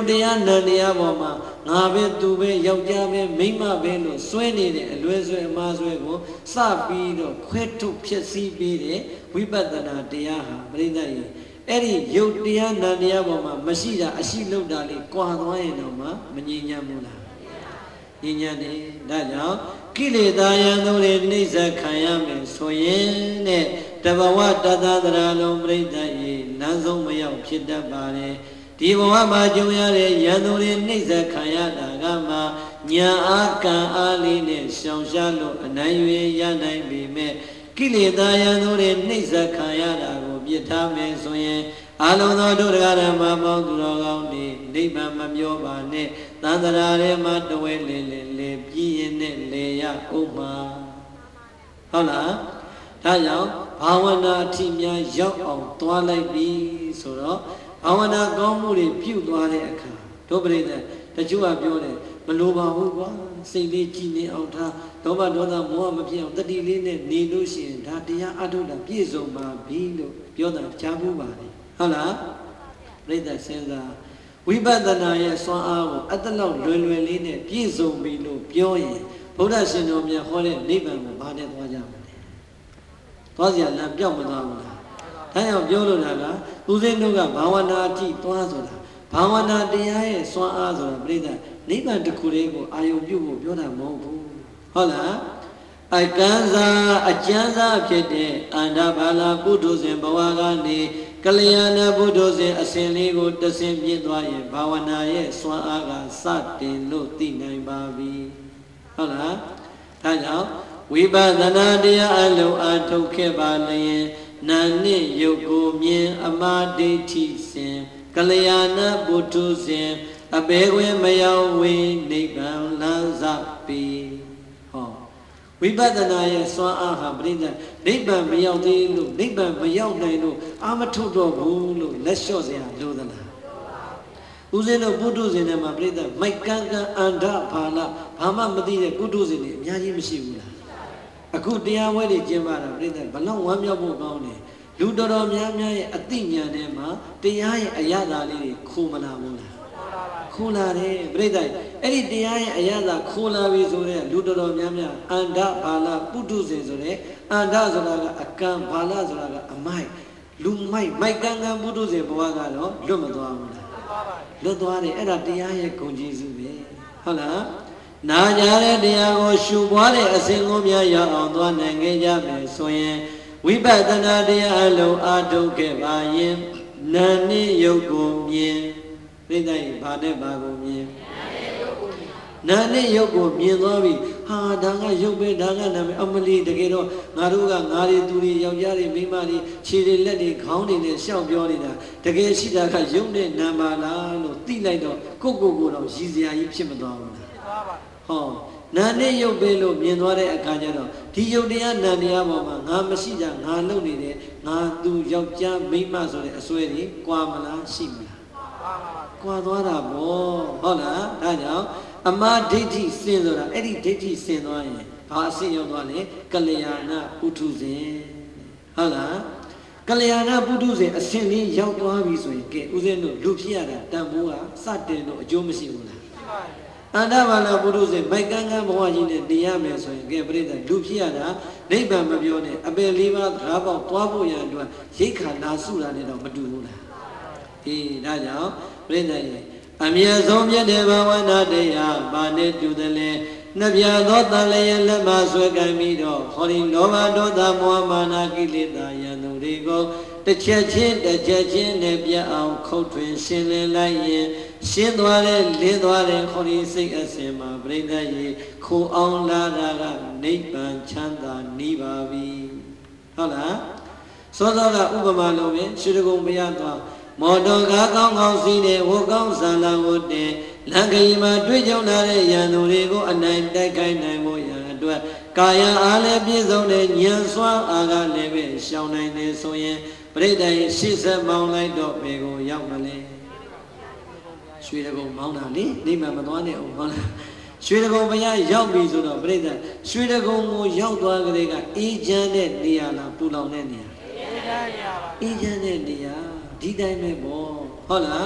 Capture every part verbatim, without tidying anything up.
တရားနန္တရားပေါ်မှာငါပဲသူပဲယောက်ျားပဲမိန်းမပဲလို့စွဲနေတဲ့အလွဲဆွဲအမှားဆွဲကိုစပြီးတော့ခွဲထုတ်ဖြစ်စည်းပြီးတဲ့ဝိပဿနာတရားဟာပရိသတ်ကြီးအဲ့ဒီယုတ်တရားနန္တရားပေါ်မှာမရှိတာအရှိလောက်တာလေးကွာသွားရင်တော့မှမငြိမ်းချမ်းဘူးလားငြိမ်းချမ်းတယ်ဒါကြောင့်ကိလေသာယံတို့တွေနှိစ္စခံရမယ်ဆိုရင်တဲ့တဘဝတသသရာလုံးပရိသတ်ကြီးလမ်းဆုံးမရောက်ဖြစ်တတ်ပါတယ်ဒီဘဝမှာကြုံရတဲ့ယံတို့တွေနှိစ္စခံရတာကမှညာအားကံအားလေးနဲ့ရှောင်ရှားလို့အနိုင်ရွေရနိုင်ပေမဲ့ကိလေသာယံတို့တွေနှိစ္စခံရတာကိုပြစ်ထားမယ်ဆိုရင်အလုံးသောဒုက္ခဓမ္မပေါင်းသူတော်ကောင်းတွေနိဗ္ဗာန်မပြောပါနဲ့သန္တရာထဲမှာတဝဲလေလေလေပြည့်ရင်နဲ့လေရဥပ္မာဟုတ်လားဒါကြောင့်ဘာဝနာအထိများရောက်အောင်သွားလိုက်ပြီဆိုတော့ဘာဝနာကောင်းမှုတွေပြုသွားတဲ့အခါဒုပရိသတ်တချို့ကပြောတယ်မလိုပါဘူးကွာစိတ်လေးကြည်နေအောင်ထားဒေါမဒေါသမောဟမဖြစ်အောင်တတိလေးနဲ့နေလို့ရှိရင်ဒါတရားအထုတ်တာပြည့်စုံပါပြီလို့ပြောတာကြားဘူးပါလေဟုတ်လားပြိဿစဉ်းစားဝိပဿနာရဲ့စွမ်းအားကိုအတ္တလောက်လွယ်လွယ်လေးနဲ့ပြည့်စုံပြီလို့ပြောရင်ဗုဒ္ဓရှင်တော်မြတ်ဟောတဲ့နိဗ္ဗာန်ကိုဘာနဲ့သွားကြမလဲသွားစရာလမ်းပြောက်မသွားဘူးလားဒါကြောင့်ပြောလို့တာကဦးဇင်းတို့ကဘာဝနာအထိသွားဆိုတာဘာဝနာတရားရဲ့စွမ်းအားဆိုတာပြိဿနိဗ္ဗာန်တစ်ခုလေးကိုအာယုံပြုဖို့ပြောတာမဟုတ်ဘူးဟုတ်လားအကံစားအကျမ်းစားဖြစ်တဲ့အန္တဘာလာပုထုဇဉ်ဘဝကနေကလျာဏပုထုဇဉ်အစဉ်လေးကိုတဆင်ပြည့်သွားရင်ဘာဝနာရဲ့စွမ်းအားကစတင်လို့သိနိုင်ပါပြီဟုတ်လားဒါကြောင့်ဝိပဿနာတရားအလုံးအထုတ်ခဲ့ပါလျင်နာနှစ်ယုတ်ကိုမြင်အမှားဒိဋ္ဌိစဉ်ကလျာဏပုထုဇဉ်အပေခွင်မရောက်ဝေနိဗ္ဗာန်လမ်းစပြီဟောဝိပဿနာရဲ့စွမ်းအားဟာပြိဿနိဗ္ဗာန်မရောက်သေးလို့နိဗ္ဗာန်မရောက်နိုင်လို့အာမထုတ်တော့ဘူးလို့လက်လျှော့เสียလို့သလားဦးဇင်းတို့ပုထုဇဉ်တွေမှာပြိဿမိုက်ကန်းကန်းအန္ဒဘာလဘာမှမသိတဲ့ပုထုဇဉ်တွေအများကြီးမရှိဘူးလားအခုတရားဝဲတွေကျင်းပတာပြိဿဘလောက်ဝမ်းမြောက်ဖို့ကောင်းတယ်လူတော်တော်များများရဲ့အသိဉာဏ်ထဲမှာတရားရဲ့အရသာလေးတွေခိုးမလာဘူးလားခိုးလာတယ်ပြိဿအဲ့ဒီတရားရဲ့အရသာခိုးလာပြီဆိုတဲ့လူတော်တော်များများအန္ဒဘာလပုထုဇဉ်ဆိုတဲ့အန္ဒဆိုတာကအကံဘာလဆိုတာကအမိုက်လူမိုက်မိုက်ကန်းကန်းပုထုဇဉ်ဘဝကတော့လွတ်မသွားဘူးလားလွတ်သွားတယ်အဲ့ဒါတရားရဲ့ဂုဏ်ကျေးဇူးပဲဟုတ်လားနာကြတဲ့တရားကိုရှုပွားတဲ့အစဉ်ကိုများရအောင်သွားနိုင်ခဲ့ကြမယ်ဆိုရင်ဝိပဿနာတရားအလုံးအားထုတ်ခဲ့ပါရင်နာနဲ့ယုတ်ကိုမြင်ပြိဿရဲ့ဘာနဲ့ဘာကိုမြင်နာနဲ့ယုတ်ကိုမြင်သွားပြီဟာဒါကယုတ်ပဲဒါကနာမည်အမလီတကယ်တော့ငါတို့ကငါတွေသူတွေယောက်ျားတွေမိန်းမတွေခြေတွေလက်တွေခေါင်းတွေနဲ့ရှောက်ပြောနေတာတကယ်ရှိတာကယုတ်နဲ့နာမလားလို့သိလိုက်တော့ကိုကိုကိုတော့ရည်စရာကြီးဖြစ်မသွားဘူးလားဟောနာနဲ့ယုတ်ပဲလို့မြင်သွားတဲ့အခါကျတော့ဒီယုတ်တရားနာတရားပေါ်မှာငါမရှိတာငါလုံနေတယ်ငါသူယောက်ျားမိန်းမဆိုတဲ့အစွဲတွေကွာမလားရှိမလားကွာသွားတာပေါ့ဟုတ်လားဒါကြောင့်အမှားဒိဋ္ဌိစင်ဆိုတာအဲ့ဒီဒိဋ္ဌိစင်သွားရင်ဘာအစင်ရောက်သွားလဲကလျာဏပုထုဇဉ်ဟုတ်လားကလျာဏပုထုဇဉ်အစင်လေးရောက်သွားပြီဆိုရင်ကဲဦးဇင်းတို့လူဖြစ်ရတာတန်ဖိုးကစတင်တော့အကျိုးမရှိဘူးလားအန္တဘာလပုထုဇဉ်မိုက်ကန်းကန်းဘဝကြီးနဲ့နေရမယ်ဆိုရင်ကဲပြိဿလူဖြစ်ရတာနိဗ္ဗာန်မပြောနဲ့အပယ်လေးပါးသရာပေါက်သွားဖို့ရန်အတွက်ရိတ်ခါလာစုတာနဲ့တော့မတူဘူးလားအေးဒါကြောင့်ပြိဿရဲ့အမြဲဆုံးမြတ်တဲ့ဘာဝနာတရားဘာနဲ့တူတယ်လဲနှပြသောတန်လျက်လက်မဆွဲကံပြီးတော့ဟောဒီလောဘဒေါသမောဟမာနကိလေသာယံတို့တွေကိုတစ်ချက်ချင်းတစ်ချက်ချင်းနဲ့ပြတ်အောင်ခုတ်ထွင်ရှင်းလင်းလိုက်ရင်ရှင်းသွားတဲ့လင်းသွားတဲ့ဟောဒီစိတ်အစဉ်မှာပြိဿရေခိုအောင်လာတာကနိဗ္ဗာန်ချမ်းသာနေပါပြီဟုတ်လားစောစောကဥပမာလိုပဲရွှေတကုံဘုရားသွားမော်တော်ကားကောင်းကောင်းစီးတဲ့ဝတ်ကောင်းဆန္ဒဝတ်တဲ့လမ်းခရီးမှာတွေ့ကြုံလာတဲ့ရန်သူတွေကိုအနိုင်တိုက်ခိုက်နိုင်ဖို့ရန်အတွက်ကာယအားလည်းပြည့်စုံတဲ့ဉာဏ်စွမ်းအားကလည်းပဲရှောင်နိုင်တယ်ဆိုရင်ပရိသတ်ရဲ့ရှေ့ဆက်မောင်းလိုက်တော့ဘယ်ကိုရောက်မလဲရွှေတကုံမောင်းတာလေနိဗ္ဗာန်မသွားနဲ့အောင်ဟုတ်လားရွှေတကုံဘုရားရောက်ပြီဆိုတော့ပရိသတ်ရွှေတကုံကိုရောက်သွားကြတဲ့ကအေးချမ်းတဲ့နေရာလားပူလောင်တဲ့နေရာအေးချမ်းတဲ့နေရာဒီတိုင်းပဲပေါ့ဟုတ်လား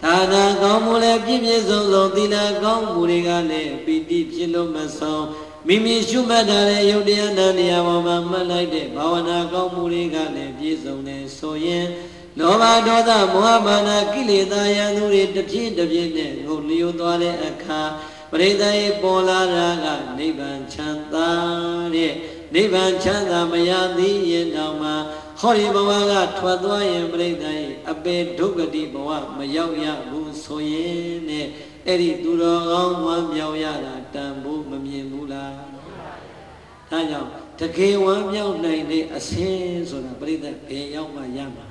ဒါနာကောင်းမှုလည်းပြည့်ပြည့်စုံစုံသီလကောင်းမှုတွေကလည်းပီတိဖြစ်လို့မဆုံးမိမိရှုမှတ်ထားတဲ့ယုတ်တရားနာတရားပေါ်မှာမှတ်လိုက်တဲ့ဘာဝနာကောင်းမှုတွေကလည်းပြည့်စုံနေဆိုရင်လောဘဒေါသမောဟမာနကိလေသာယံသူတွေတစ်ပြည့်တစ်ပြည့်နဲ့ငုတ်လျောသွားတဲ့အခါပရိသေပေါ်လာတာကနိဗ္ဗာန်ချမ်းသာတဲ့နိဗ္ဗာန်ချမ်းသာမရသေးရင်တောင်မှဟောဒီဘဝကထွက်သွားရင်ပရိသေအပေဒုက္ခတိဘဝမရောက်ရဘူးဆိုရင်နဲ့အဲ့ဒီသူတော်ကောင်းဝမ်းမြောက်ရတာတန်ဖို့မမြင်ဘူးလားဒါကြောင့်တကယ်ဝမ်းမြောက်နိုင်တဲ့အစင်းဆိုတာပရိသေဘယ်ရောက်မှရမှာ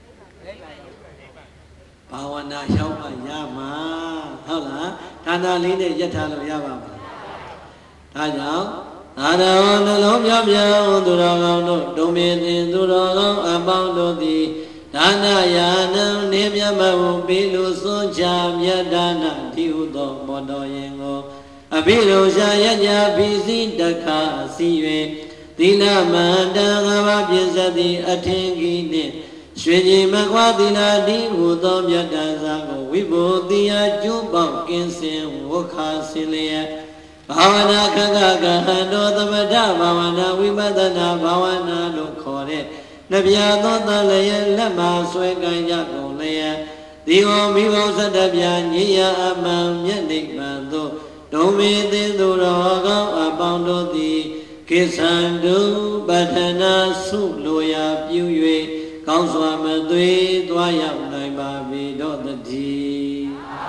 ဘာဝနာရောက်မှရမှာဟုတ်လားဒါနာလေးနဲ့ယက်ထားလို့ရပါမလားဒါကြောင့်အာရောနှလုံးပြောင်းပြောင်းသူတော်ကောင်းတို့ဒုံမင်းတင်သူတော်ကောင်းအပေါင်းတို့သည်ဒါနယာနံနေမြတ်မဟုပေလိုစွန့်ချမြတ်ဒါနတိဟုသောမောတော်ရင်ကိုအဘိဓုရှာယညာဘိစီတခါစီ၍သီလမန္တငါးပါးပြည့်စက်သည့်အထင်ကြီးနှင့်ရွှေကြည်မကွာသီလတိဟုသောမြတ်တန်စာကိုဝိဘုတိယကျိုးပေါကင်းစင်ဝခါစင်လျက်ဘာဝနာခက္ခကဟံတော်သမထဘာဝနာဝိပဿနာဘာဝနာလို့ခေါ်တဲ့နဗျာသောတန်လည်းလက်မှာဆွဲကိုင်းကြကုန်လျက်ဒီဟောမိဘုသတ္တပြညိယအမှန်မြတ်နိဗ္ဗာန်သို့ဒုံမေသိသူတော်ကောင်းအပေါင်းတို့သည်ကိစ္ဆန္တုပဋ္ဌနာဆုလိုရာပြု၍ကောင်းစွာမသွေသွားရောက်နိုင်ပါပေတော့တည်း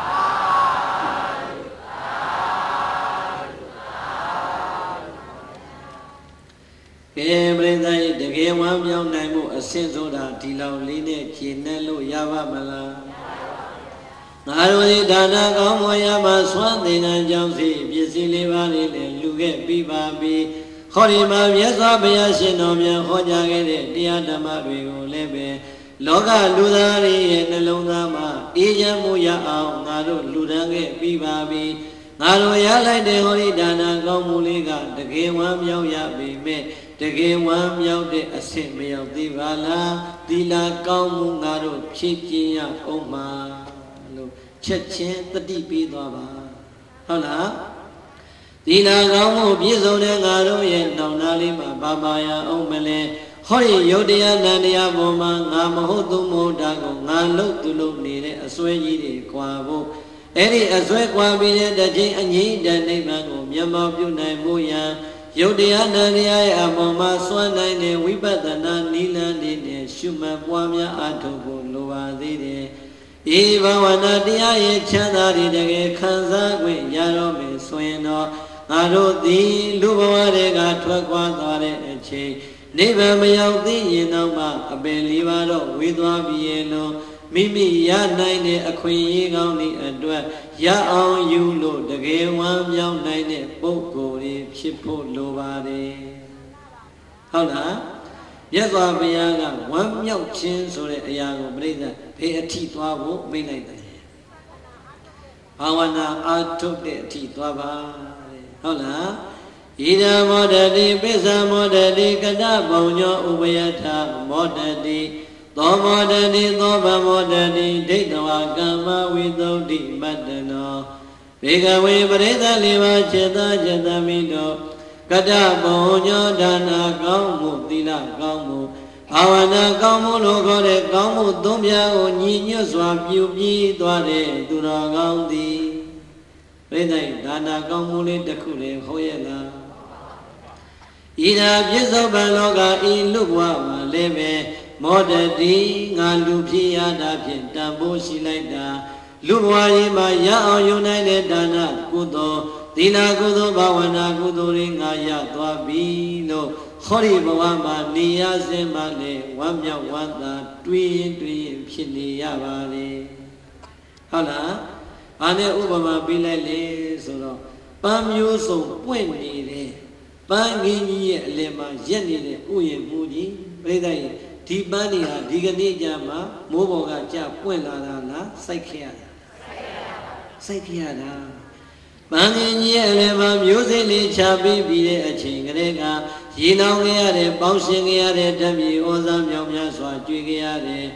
ကဲပရိသတ်တကယ်ဝမ်းမြောက်နိုင်မှုအဆင့်ဆိုတာဒီလောက်လေးနဲ့ဖြည့်နှက်လို့ရပါမလားငါတို့ဒီဒါနကောင်းမွန်ရမှာစွမ်းသင်္นานကြောင့်စီပစ္စည်းလေးပါးလေးနဲ့လူခဲ့ပြီးပါပြီဟောဒီမှာမြတ်စွာဘုရားရှင်တော်မြတ်ဟောကြားခဲ့တဲ့တရားဓမ္မတွေကိုလည်းပဲလောကလူသားတွေရဲ့နှလုံးသားမှာအေးချမ်းမှုရအောင်ငါတို့လူတန်းခဲ့ပြီးပါပြီငါတို့ရလိုက်တဲ့ဟောဒီဒါနကောင်းမှုလေးကတကယ်ဝမ်းမြောက်ရပေမဲ့တကယ်ဝမ်းမြောက်တဲ့အဆင့်မရောက်သေးပါလားသီလကောင်းမှုငါတို့ဖြည့်ပြင်းရအောင်မှာလို့ချက်ချင်းတတိပေးသွားပါဟုတ်လားသီလကောင်းမှုပြည့်စုံတဲ့ငါတို့ရဲ့နှောင်သားလေးမှာပါပါရအောင်မလဲဟောဒီယုတ်တရားနန္တရားပေါ်မှာငါမဟုတ်သူမဟုတ်တာကိုငါလို့သူလို့နေတဲ့အစွဲကြီးတွေကွာဖို့အဲ့ဒီအစွဲကွာပြီးတဲ့တစ်ချိန်အငြိမ့်တဲ့နိဗ္ဗာန်ကိုမျက်မှောက်ပြုနိုင်မှုရန်ယုတ်တရားနန္တရားရဲ့အပေါ်မှာစွမ်းနိုင်တဲ့ဝိပဿနာနိလန်းနေနဲ့ရှုမှတ်ပွားများအားထုတ်ဖို့လိုပါသေးတယ်ဤဘာဝနာတရားရဲ့ချမ်းသာတွေတကယ်ခံစား권ရတော့မယ်ဆိုရင်တော့ငါတို့သည်လူဘဝတွေကထွက်ခွာသွားတဲ့အချိန်နိဗ္ဗာန်မရောက်သေးရင်တော့မှအပင်လေးပါတော့ဝေးသွားပြီရဲ့လို့မိမိရနိုင်တဲ့အခွင့်အရေးကောင်းသည့်အတွက်ရအောင်ယူလို့တကယ်ဝမ်းမြောက်နိုင်တဲ့ပုဂ္ဂိုလ်တွေဖြစ်ဖို့လိုပါတယ်ဟုတ်လားမြတ်စွာဘုရားကဝမ်းမြောက်ခြင်းဆိုတဲ့အရာကိုပြိဿဘေးအထိသွားဖို့မိတ်လိုက်တယ်ဘာဝနာအားထုတ်တဲ့အထိသွားပါတဲ့ဟုတ်လားဣဒံမောဒတိပိစ္ဆမောဒတိကတဘုံညောဥပယထာမောဒတိသောမောဒတိသောဗမောဒတိဒိဋ္ဌဝကမ္မဝိသုဒ္ဓိမတ္တနောဘေကဝေပရိသလေးပါးจิตာจิตမိတောကတဘုံညောဒါနာကောင်းမှုသီလကောင်းမှုဘာဝနာကောင်းမှုလို့ခေါ်တဲ့ကောင်းမှုသုံးပြားကိုညီညွတ်စွာပြုပြီးသွားတဲ့သူတော်ကောင်းသည်ပြိဿဒါနာကောင်းမှုလေးတစ်ခုလည်းဟောရလားဣဒာပြစ္ဆုတ်ပံလောကဤလူဘဝမှာလည်းပဲမောဒတိငါလူဖြစ်ရတာဖြင့်တန်ဖိုးရှိလိုက်တာလူဘဝကြီးမှာရအောင်ယူနိုင်တဲ့ဒါနကုသိုလ်သီလကုသိုလ်ဘာဝနာကုသိုလ်တွေငါရသွားပြီလို့ဟောဒီဘဝမှာနေရစဉ်မှာလေဝမ်းမြောက်ဝမ်းသာတွေးရင်တွေးရင်ဖြစ်နေရပါလေဟုတ်လားဘာနဲ့ဥပမာပေးလိုက်လေဆိုတော့ပန်းမျိုးစုံပွင့်နေတဲ့ပန်းငင်းကြီးရဲ့အလယ်မှာရက်နေတဲ့ဥယျာဉ်မူကြီးပြိဿရဲ့ဒီပန်းတွေဟာဒီကနေ့ကြမှာမိုးပေါ်ကကြပွင့်လာတာလားစိုက်ခဲ့ရတာစိုက်ခဲ့ရတာပန်းငင်းကြီးရဲ့အလယ်မှာမျိုးစိလေးချပေးပြီးတဲ့အချိန်ကလေးကရေလောင်ခဲ့ရတယ်ပေါင်းရှင်ခဲ့ရတဲ့ဓာတ်မြေဩဇာမြောင်များစွာကျွေးခဲ့ရတယ်တ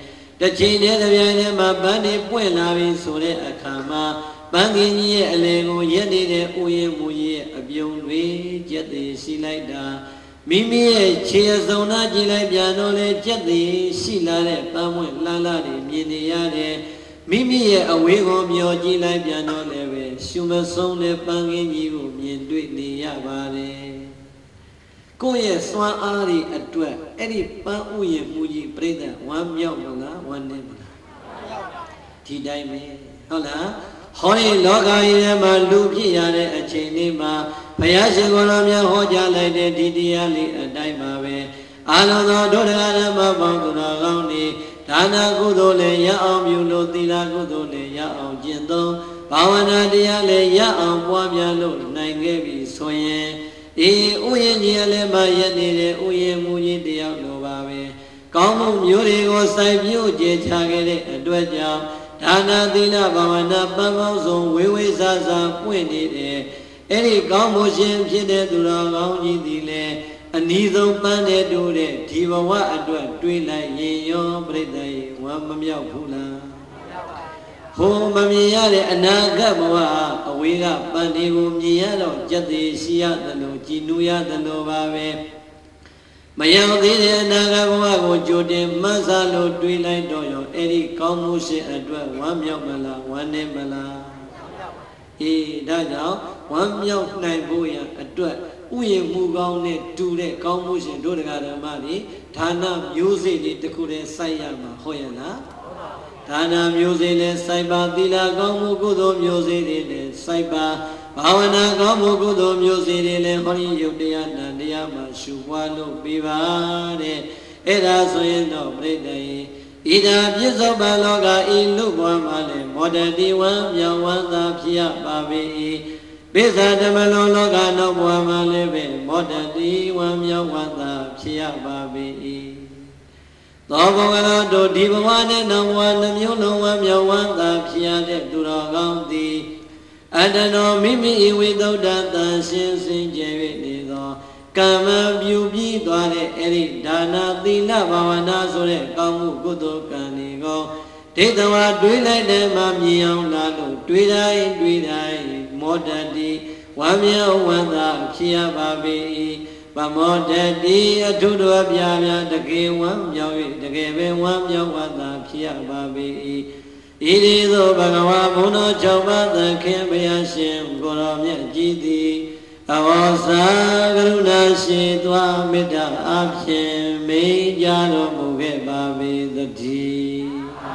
ချိန်နဲ့တပြိုင်တည်းမှာဗန်းနေပွင့်လာပြီဆိုတဲ့အခါမှာဗန်းကင်းကြီးရဲ့အလေကိုရက်နေတဲ့ဥယျာဉ်မူရဲ့အပြုံတွေကျက်သေးရှိလိုက်တာမိမိရဲ့ခြေအစုံနာကြည့်လိုက်ပြန်တော့လေကျက်သေးရှိလာတဲ့ပန်းပွင့်လှလှတွေမြင်နေရတယ်မိမိရဲ့အဝေးကိုမျောကြည့်လိုက်ပြန်တော့လည်းပဲရှုမဆုံးတဲ့ပန်းကင်းကြီးကိုမြင်တွေ့နေရပါတယ်ကိုယ့်ရဲ့စွမ်းအားတွေအတွက်အဲ့ဒီပန်းဥယျာဉ်မူကြီးပြိဿဝမ်းမြောက်မလားဝမ်းနည်းမလားဒီတိုင်းပဲဟုတ်လားဟောဒီလောကကြီးထဲမှာလူဖြစ်ရတဲ့အချိန်လေးမှာဘုရားရှင်ကိုယ်တော်မြတ်ဟောကြားလိုက်တဲ့ဒီတရားလေးအတိုင်းပါပဲအာလုံသောဒုဒ္ဒရာဓမ္မပေါင်းသူတော်ကောင်းတွေဒါနကုသိုလ်လည်းရအောင်ပြုလို့သီလကုသိုလ်လည်းရအောင်ကျင့်သုံးဘာဝနာတရားလည်းရအောင်ပွားများလို့နိုင်ခဲ့ပြီဆိုရင်အေးဥယျာဉ်ကြီးလည်းမရက်နေတဲ့ဥယျာဉ်မူကြီးတယောက်လိုပါပဲကောင်းမှုမျိုးတွေကိုစိုက်ပြုကျေချခဲ့တဲ့အတွက်ကြောင့်ဒါနသီလဘာဝနာပန်းပေါင်းစုံဝေဝေဆာဆာပွင့်နေတယ်အဲ့ဒီကောင်းမှုရှင်ဖြစ်တဲ့သူတော်ကောင်းကြီးသည်လည်းအနီးဆုံးပန်းတဲ့တို့တဲ့ဒီဘဝအတွက်တွေးလိုက်ရင်ရောပြိတ္တရေဝမ်းမမြောက်ဘူးလားဟိုမမြင်ရတဲ့အနာဂတ်ဘဝအဝေးကပန်းတွေကိုမြင်ရတော့ကြက်သေးရှိရသလိုကြည်နူးရသလိုပါပဲမရောက်သေးတဲ့အနာဂတ်ဘဝကိုကြိုတင်မှတ်စားလို့တွေးလိုက်တော့ရောအဲ့ဒီကောင်းမှုရှင်အတွက်ဝမ်းမြောက်မလားဝမ်းနည်းမလားအေးဒါကြောင့်ဝမ်းမြောက်နိုင်ဖို့ရအတွက်ဥယျာဉ်မူကောင်းနဲ့တူတဲ့ကောင်းမှုရှင်တို့တရားဓမ္မတွေဌာနမျိုးစေ့တွေတခုတည်းစိုက်ရမှာဟုတ်ရဲ့လားဒါနမျိုးစေ့နဲ့စိုက်ပါသီလကောင်းမှုကုသိုလ်မျိုးစေ့တွေနဲ့စိုက်ပါဘာဝနာကောင်းမှုကုသိုလ်မျိုးစေ့တွေလည်းဟောဒီယုတ်တရားနာတရားမှာရှုပွားလို့ပြပါတဲ့အဲ့ဒါဆိုရင်တော့ပြိတ္တရေဣဒာပြစ္ဆုတ်ပံလောကဤလူဘဝမှာလည်းမောတတိဝံမြောင်ဝမ်းသာဖြစ်ရပါပေ၏ပိဿဓမ္မလုံးလောကနောက်ဘဝမှာလည်းပဲမောတတိဝံမြောင်ဝမ်းသာဖြစ်ရပါပေ၏သောဘဂလောတို့ဒီဘဝနဲ့နောက်ဘဝနှမျိုးလုံးဝမြောင်ဝမ်းသာဖြစ်ရတဲ့သူတော်ကောင်းသည်အတ္တနောမိမိဤဝိသုဒ္ဓတန်ရှင်းစင်ကြယ်၍နေသောကမ္မပြုပြီးသွားတဲ့အဲ့ဒီဒါနသီလဘာဝနာဆိုတဲ့ကောင်းမှုကုသိုလ်ကံတွေကိုဒိဋ္ဌဝါတွေးလိုက်တဲ့မှာမြင်အောင်လာလို့တွေးတိုင်းတွေးတိုင်းမောတတိဝမ်းမြောက်ဝမ်းသာဖြစ်ရပါပေ၏ဗမောတတိအထုတော်ပြပြတကယ်ဝမ်းမြောက်၍တကယ်ပဲဝမ်းမြောက်ဝမ်းသာဖြစ်ရပါပေ၏ဣတိသောဘဂဝါဘုန်းတော်၆ပါးသခင်ဘုရားရှင်ကိုယ်တော်မြတ်ကြီးသည်အဝေါစာကရုဏာရှိသွားမေတ္တာအဖြင့်မိန့်ကြတော်မူခဲ့ပါပေသတည်း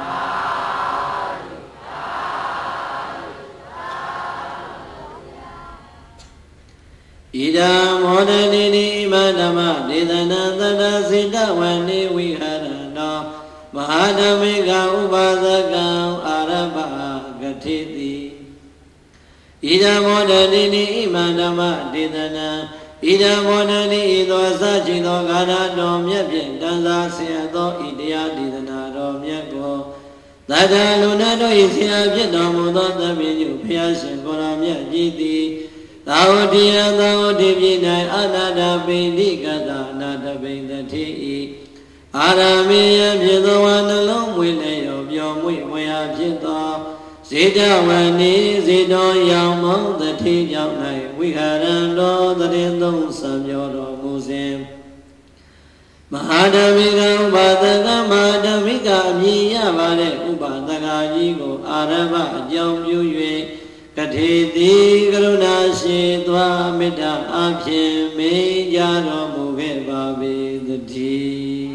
ဣဒံမောဒတိနိမဓမ္မဒေသနာသတ္တစေတဝန္တိဝိဟရတောမဟာဓမ္မိကဥပါဒကံအာရဗဂတိတိဣဒံမောဒတိနိဣမဓမ္မဒေသနာဣဒံမောဒတိဤသောအစရှိသောဂါရတော်မြတ်ဖြင့်တန်စာဆရာသောဤတရားဒေသနာတော်မြတ်ကိုသတ္တလူနာတို့၏ဆရာဖြစ်တော်မူသောသဗ္ဗညုဘုရားရှင်ကိုယ်တော်မြတ်ကြီးသည်သာဝတိယသာဝတိပြည်၌အနာတပိဋိကတအနာတပိတတိဤအာရမေယဖြစ်သောဝါနှလုံးမွေလျော်ပျော်မွေ့ဝေဟာဖြစ်သောဇေတဝဏီဇေတောရောင်မောင်းတတိကြောင့်၌ဝိဟာရံတော်တရင်သုံးဆံပြောတော်မူစဉ်မဟာဓမ္မိကဥပါဒကမဟာဓမ္မိကအမည်ရပါတဲ့ဥပါဒကကြီးကိုအာရဗအကြောင်းပြု၍ကထေတိကရုဏာရှိသွားမေတ္တာအဖြင့်မိန့်ကြတော်မူခဲ့ပါပေသတည်း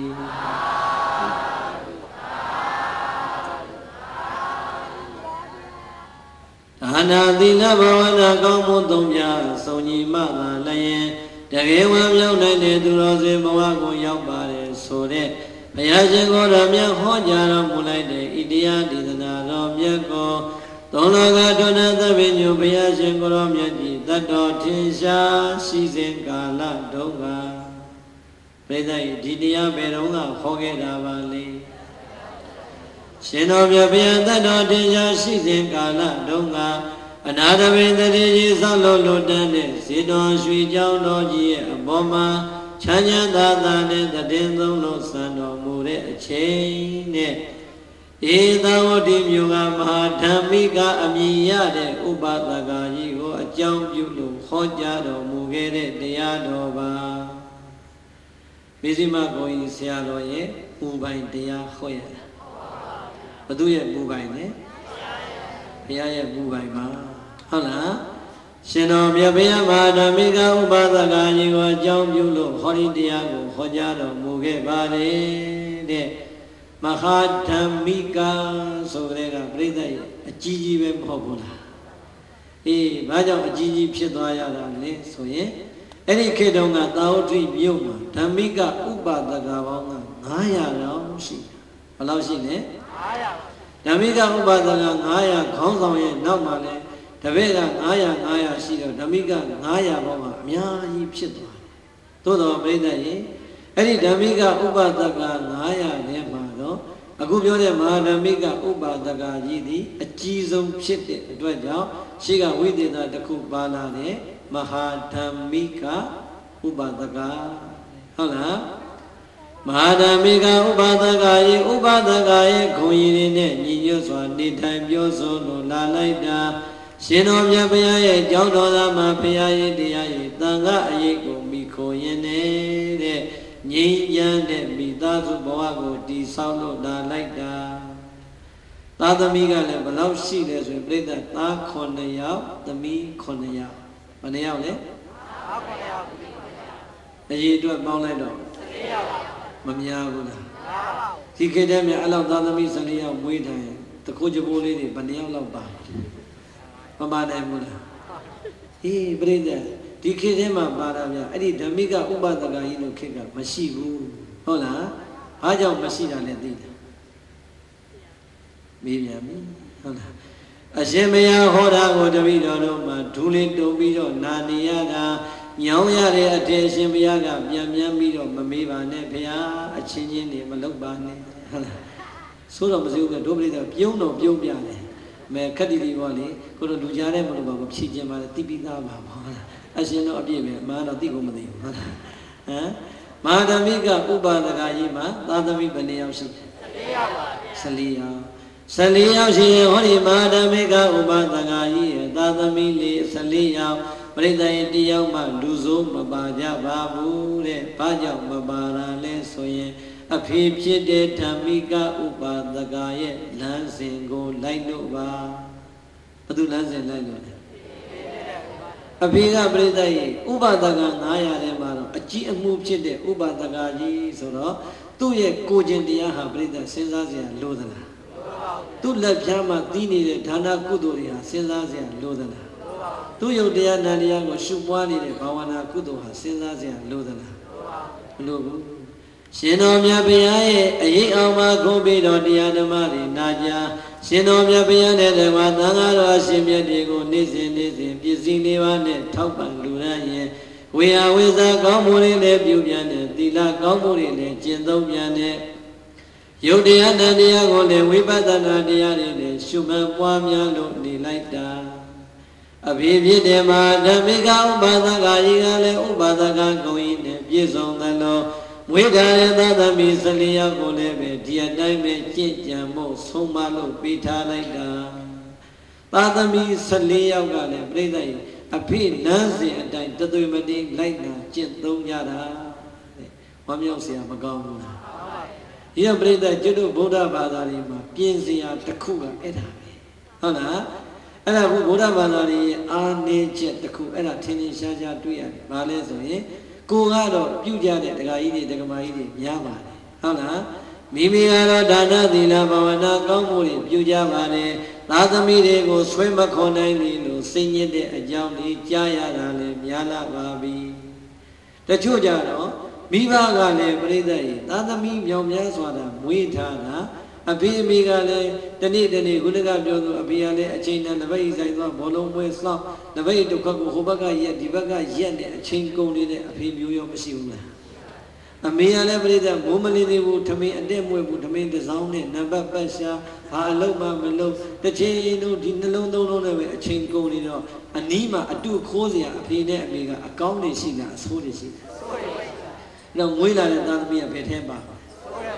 ဒါနသီလဘာဝနာကောင်းမှုသုံးပြစုံညီမှသာလည်းတကယ်ဝမ်းမြောက်နိုင်တဲ့သူတော်စင်ဘဝကိုရောက်ပါတယ်ဆိုတဲ့ဘုရားရှင်ကိုယ်တော်မြတ်ဟောကြားတော်မူလိုက်တဲ့ဣတရားဒေသနာတော်မြတ်ကိုသုံးလောကဒုနသဗ္ဗညုဘုရားရှင်ကိုယ်တော်မြတ်ကြီးတတ်တော်ထင်ရှားရှိစဉ်ကာလတုန်းကပြိဿဒီတရားဘယ်တော့ကဟောခဲ့တာပါလဲရှင်တော်မြတ်ဘုရားတတ်တော်ထင်ရှားရှိစဉ်ကာလတုန်းကအနာတပိတတိကြီးဆောက်လို့လွတ်တန်းတဲ့ဇေတော်ရွှေကျောင်းတော်ကြီးရဲ့အပေါ်မှာချမ်းချမ်းသာသာနဲ့တည်င်းသုံးလို့စံတော်မူတဲ့အချိန်နဲ့ဧသဝတိမြို့ကမဟာဓမ္မိကအမည်ရတဲ့ဥပဒကကြီးကိုအကြောင်းပြုလို့ဟောကြားတော်မူခဲ့တဲ့တရားတော်ပါမေဇိမဂုံကြီးဆရာတော်ရဲ့ပူပိုင်တရားဟောရတာဘသူရဲ့ပူပိုင်လဲဘုရားရဲ့ပူပိုင်ပါဟုတ်လားရှင်တော်မြတ်ဘုရားမဟာဓမ္မိကဥပဒကကြီးကိုအကြောင်းပြုလို့ဟောဒီတရားကိုဟောကြားတော်မူခဲ့ပါတယ်တဲ့မဟာဓမ္မိကဆိုတဲ့ကပြိဿရဲ့အကြီးကြီးပဲမဟုတ်ဘူးလားအေးဘာကြောင့်အကြီးကြီးဖြစ်သွားရတာလဲဆိုရင်အဲ့ဒီခေတ်တုန်းကသာဝတိမြို့မှာဓမ္မိကဥပဒကပေါင်းကငါးရာလောက်ရှိဘယ်လောက်ရှိလဲငါးရာဓမ္မိကဥပဒကငါးရာခေါင်းဆောင်ရဲ့နောက်မှာလဲတပည့်ကငါးရာငါးရာရှိတော့ဓမ္မိကငါးရာပေါင်းကအများကြီးဖြစ်သွားတယ်သို့တော်ပြိဿရဲ့အဲ့ဒီဓမ္မိကဥပဒကငါးရာထဲမှာတော့အခုပြောတဲ့မဟာဓမ္မိကဥပဒကကြီးသည်အကြီးဆုံးဖြစ်တဲ့အတွက်ကြောင့်ရှိကဝိသေသတစ်ခုပါလာတဲ့မဟာဓမ္မိကဥပဒကဟုတ်လားမဟာဓမ္မိကဥပဒကရဲ့ဥပဒကရဲ့ခွန်ရည်တွေနဲ့ညီညွတ်စွာနေထိုင်ပြောဆိုလို့လာလိုက်တာရှင်တော်မြတ်ဘုရားရဲ့ကြောင်းတော်သားမှာဘုရားရဲ့တရားရဲ့သံဃာအရေးကိုမိခိုရင်းနေတဲ့ငြိမ်းချမ်းတဲ့မိသားစုဘဝကိုတည်ဆောက်လို့လာလိုက်တာသာသမီကလည်းဘယ်လောက်ရှိလဲဆိုရင်ပြိဿသားခုနှစ်ယောက်သမီးခုနှစ်ယောက်ဘယ်နှယောက်လဲသားခုနှစ်ယောက်အရေးအတွက်ပေါင်းလိုက်တော့สี่ယောက်မများဘူးလားများပါဘူးဒီခေတ်တည်းမြအဲ့လောက်သားသမီးสี่ယောက်မွေးတယ်တကူကြပိုးလေးတွေဘယ်နှယောက်လောက်ပါမပါနိုင်ဘူးလားအေးပြိဿဒီခေတ်ထဲမှာပါတာဗျအဲ့ဒီဓမ္မိကဥပဒကကြီးတို့ခေတ်ကမရှိဘူးဟုတ်လားဘာကြောင့်မရှိတာလဲသိတယ်မေးပြန်ပြီဟုတ်လားအရှင်ဘုရားဟောတာကိုတပည့်တော်တို့မှာဒူးလေးတုံပြီးတော့နာနေရတာညောင်းရတဲ့အထက်ရှင်ဘုရားကပြန်ပြန်ပြီးတော့မမေးပါနဲ့ဘုရားအချင်းချင်းတွေမလုပ်ပါနဲ့ဟုတ်လားဆိုတော့မစိုးဘူးဒုပရိသပြုံးတော့ပြုံးပြတယ်မဲခက်တီတီပေါ့လေကိုတို့လူကြားတဲ့မလို့ပါမဖြည့်ခြင်းပါလေတိပိသားပါဟုတ်လားအရှင်တော့အပြည့်ပဲအမှန်တော့သိကုန်မသိဘူးဟုတ်လားဟမ်မဟာဓမ္မိကဥပဒကကြီးမှာသာသမီဘယ်နှယောက်ရှိလဲสี่ယောက်ပါဗျာสี่ယောက်สี่ယောက်ရှိရင်ဟောဒီမဟာဓမ္မိကဥပဒကကြီးရဲ့သာသမီလေးสี่ယောက်ပရိသတ်ရဲ့တယောက်မှလူစိုးမပါကြပါဘူးတဲ့ဘာကြောင့်မပါတာလဲဆိုရင်အဖေဖြစ်တဲ့ဓမ္မိကဥပဒကရဲ့လမ်းစဉ်ကိုလိုက်လို့ပါဘယ်သူလမ်းစဉ်လိုက်လို့လဲအဖေကပြိဿရဲ့ဥပဒကငါးရာထဲမှာတော့အကြီးအမှုဖြစ်တဲ့ဥပဒကကြီးဆိုတော့သူ့ရဲ့ကိုကျင်တရားဟာပြိဿစဉ်းစားစရာလိုသလားသူ့လက်ဖြားမှာတီးနေတဲ့ဒါနကုသိုလ်တွေဟာစဉ်းစားစရာလိုသလားသူ့ယုတ်တရားနန္တရားကိုရှုပွားနေတဲ့ဘာဝနာကုသိုလ်ဟာစဉ်းစားစရာလိုသလားမလိုဘူးရှင်တော်မြတ်ဘုရားရဲ့အရေးအောင်မှာခုံးပြီးတော့တရားဓမ္မတွေနာကြားရှင်တော်မြတ်ဘုရားနဲ့ဓမ္မသံဃာတော်အရှင်မြတ်တွေကိုနေ့စဉ်နေ့စဉ်ပစ္စည်းလေးပါးနဲ့ထောက်ပံ့လူရန်ရင်ဝေယဝေဇာကောင်းမှုတွေလည်းပြုပြန်တယ်သီလကောင်းမှုတွေလည်းကျင့်သုံးပြန်တယ်ယုတ်တရားတန်တရားကိုလည်းဝိပဿနာတရားတွေနဲ့ရှုမှတ်ပွားများလို့နေလိုက်တာအဘိဓိတေမှာဓမ္မိကဥပဒကကြီးကလည်းဥပဒကဂုံကြီးနဲ့ပြည့်စုံသလိုမွေးထားတဲ့သာသမီสี่ယောက်ကိုလည်းပဲဒီအတိုင်းပဲကြင့်ကြံမို့ဆုံးမလို့ပေးထားလိုက်တာသာသမီสี่ယောက်ကလည်းပြိဿရဲ့အဖေနန်းစဉ်အတိုင်းတသွေမတိလိုက်တာကျင့်သုံးကြတာတဲ့ဝမ်းမြောက်စရာမကောင်းဘူးလားဒီကပြိဿကျွတ်တို့ဗုဒ္ဓဘာသာတွေမှာပြင်စရာတစ်ခုကအဲ့ဒါပဲဟုတ်လားအဲ့ဒါဘုရားဘာသာတွေအာနေချက်တစ်ခုအဲ့ဒါထင်ထင်ရှားရှားတွေ့ရတယ်။ဘာလဲဆိုရင်ကိုကတော့ပြုကြတဲ့ဒကာကြီးတွေဒကာမကြီးတွေများပါတယ်ဟုတ်လားမိမိကတော့ဒါနသီလဘာဝနာကောင်းမှုတွေပြုကြပါတယ်သာသမီတွေကိုဆွဲမခေါ်နိုင်ဘူးလို့စိတ်ညစ်တဲ့အကြောင်းတွေကြားရတာလည်းများလာပါပြီတချို့ကြတော့မိဘကလည်းပြိဿရဲ့သာသမီမြောင်များစွာတာမွေးထားတာအဖေအမေကလည်းတနေ့တနေ့ခုနကပြောသူအဖေကလည်းအချိန်နဲ့တပိတ်ဆိုင်သွားဘောလုံးပွဲစောင့်တပိတ်ဒုက္ခကိုဟိုဘက်ကရက်ဒီဘက်ကရက်နဲ့အချိန်ကုန်နေတဲ့အဖေမျိုးရောမရှိဘူးလားအမေကလည်းပြိဿမိုးမလင်းသေးဘူးထမင်းအတက်မွေးဘူးထမင်းတစ်စောင်းနဲ့နံပါတ်ပတ်ရှာဘာအလုပ်မှမလုပ်တစ်ချိန်လုံးဒီနှလုံးသုံးလုံးနဲ့ပဲအချိန်ကုန်နေတော့အနီးမှာအတုခိုးစရာအဖေနဲ့အမေကအကောင်းနေရှိလားအဆိုးနေရှိလားဆိုးတယ်တော့မွေးလာတဲ့သားသမီးကဘယ်ထဲပါ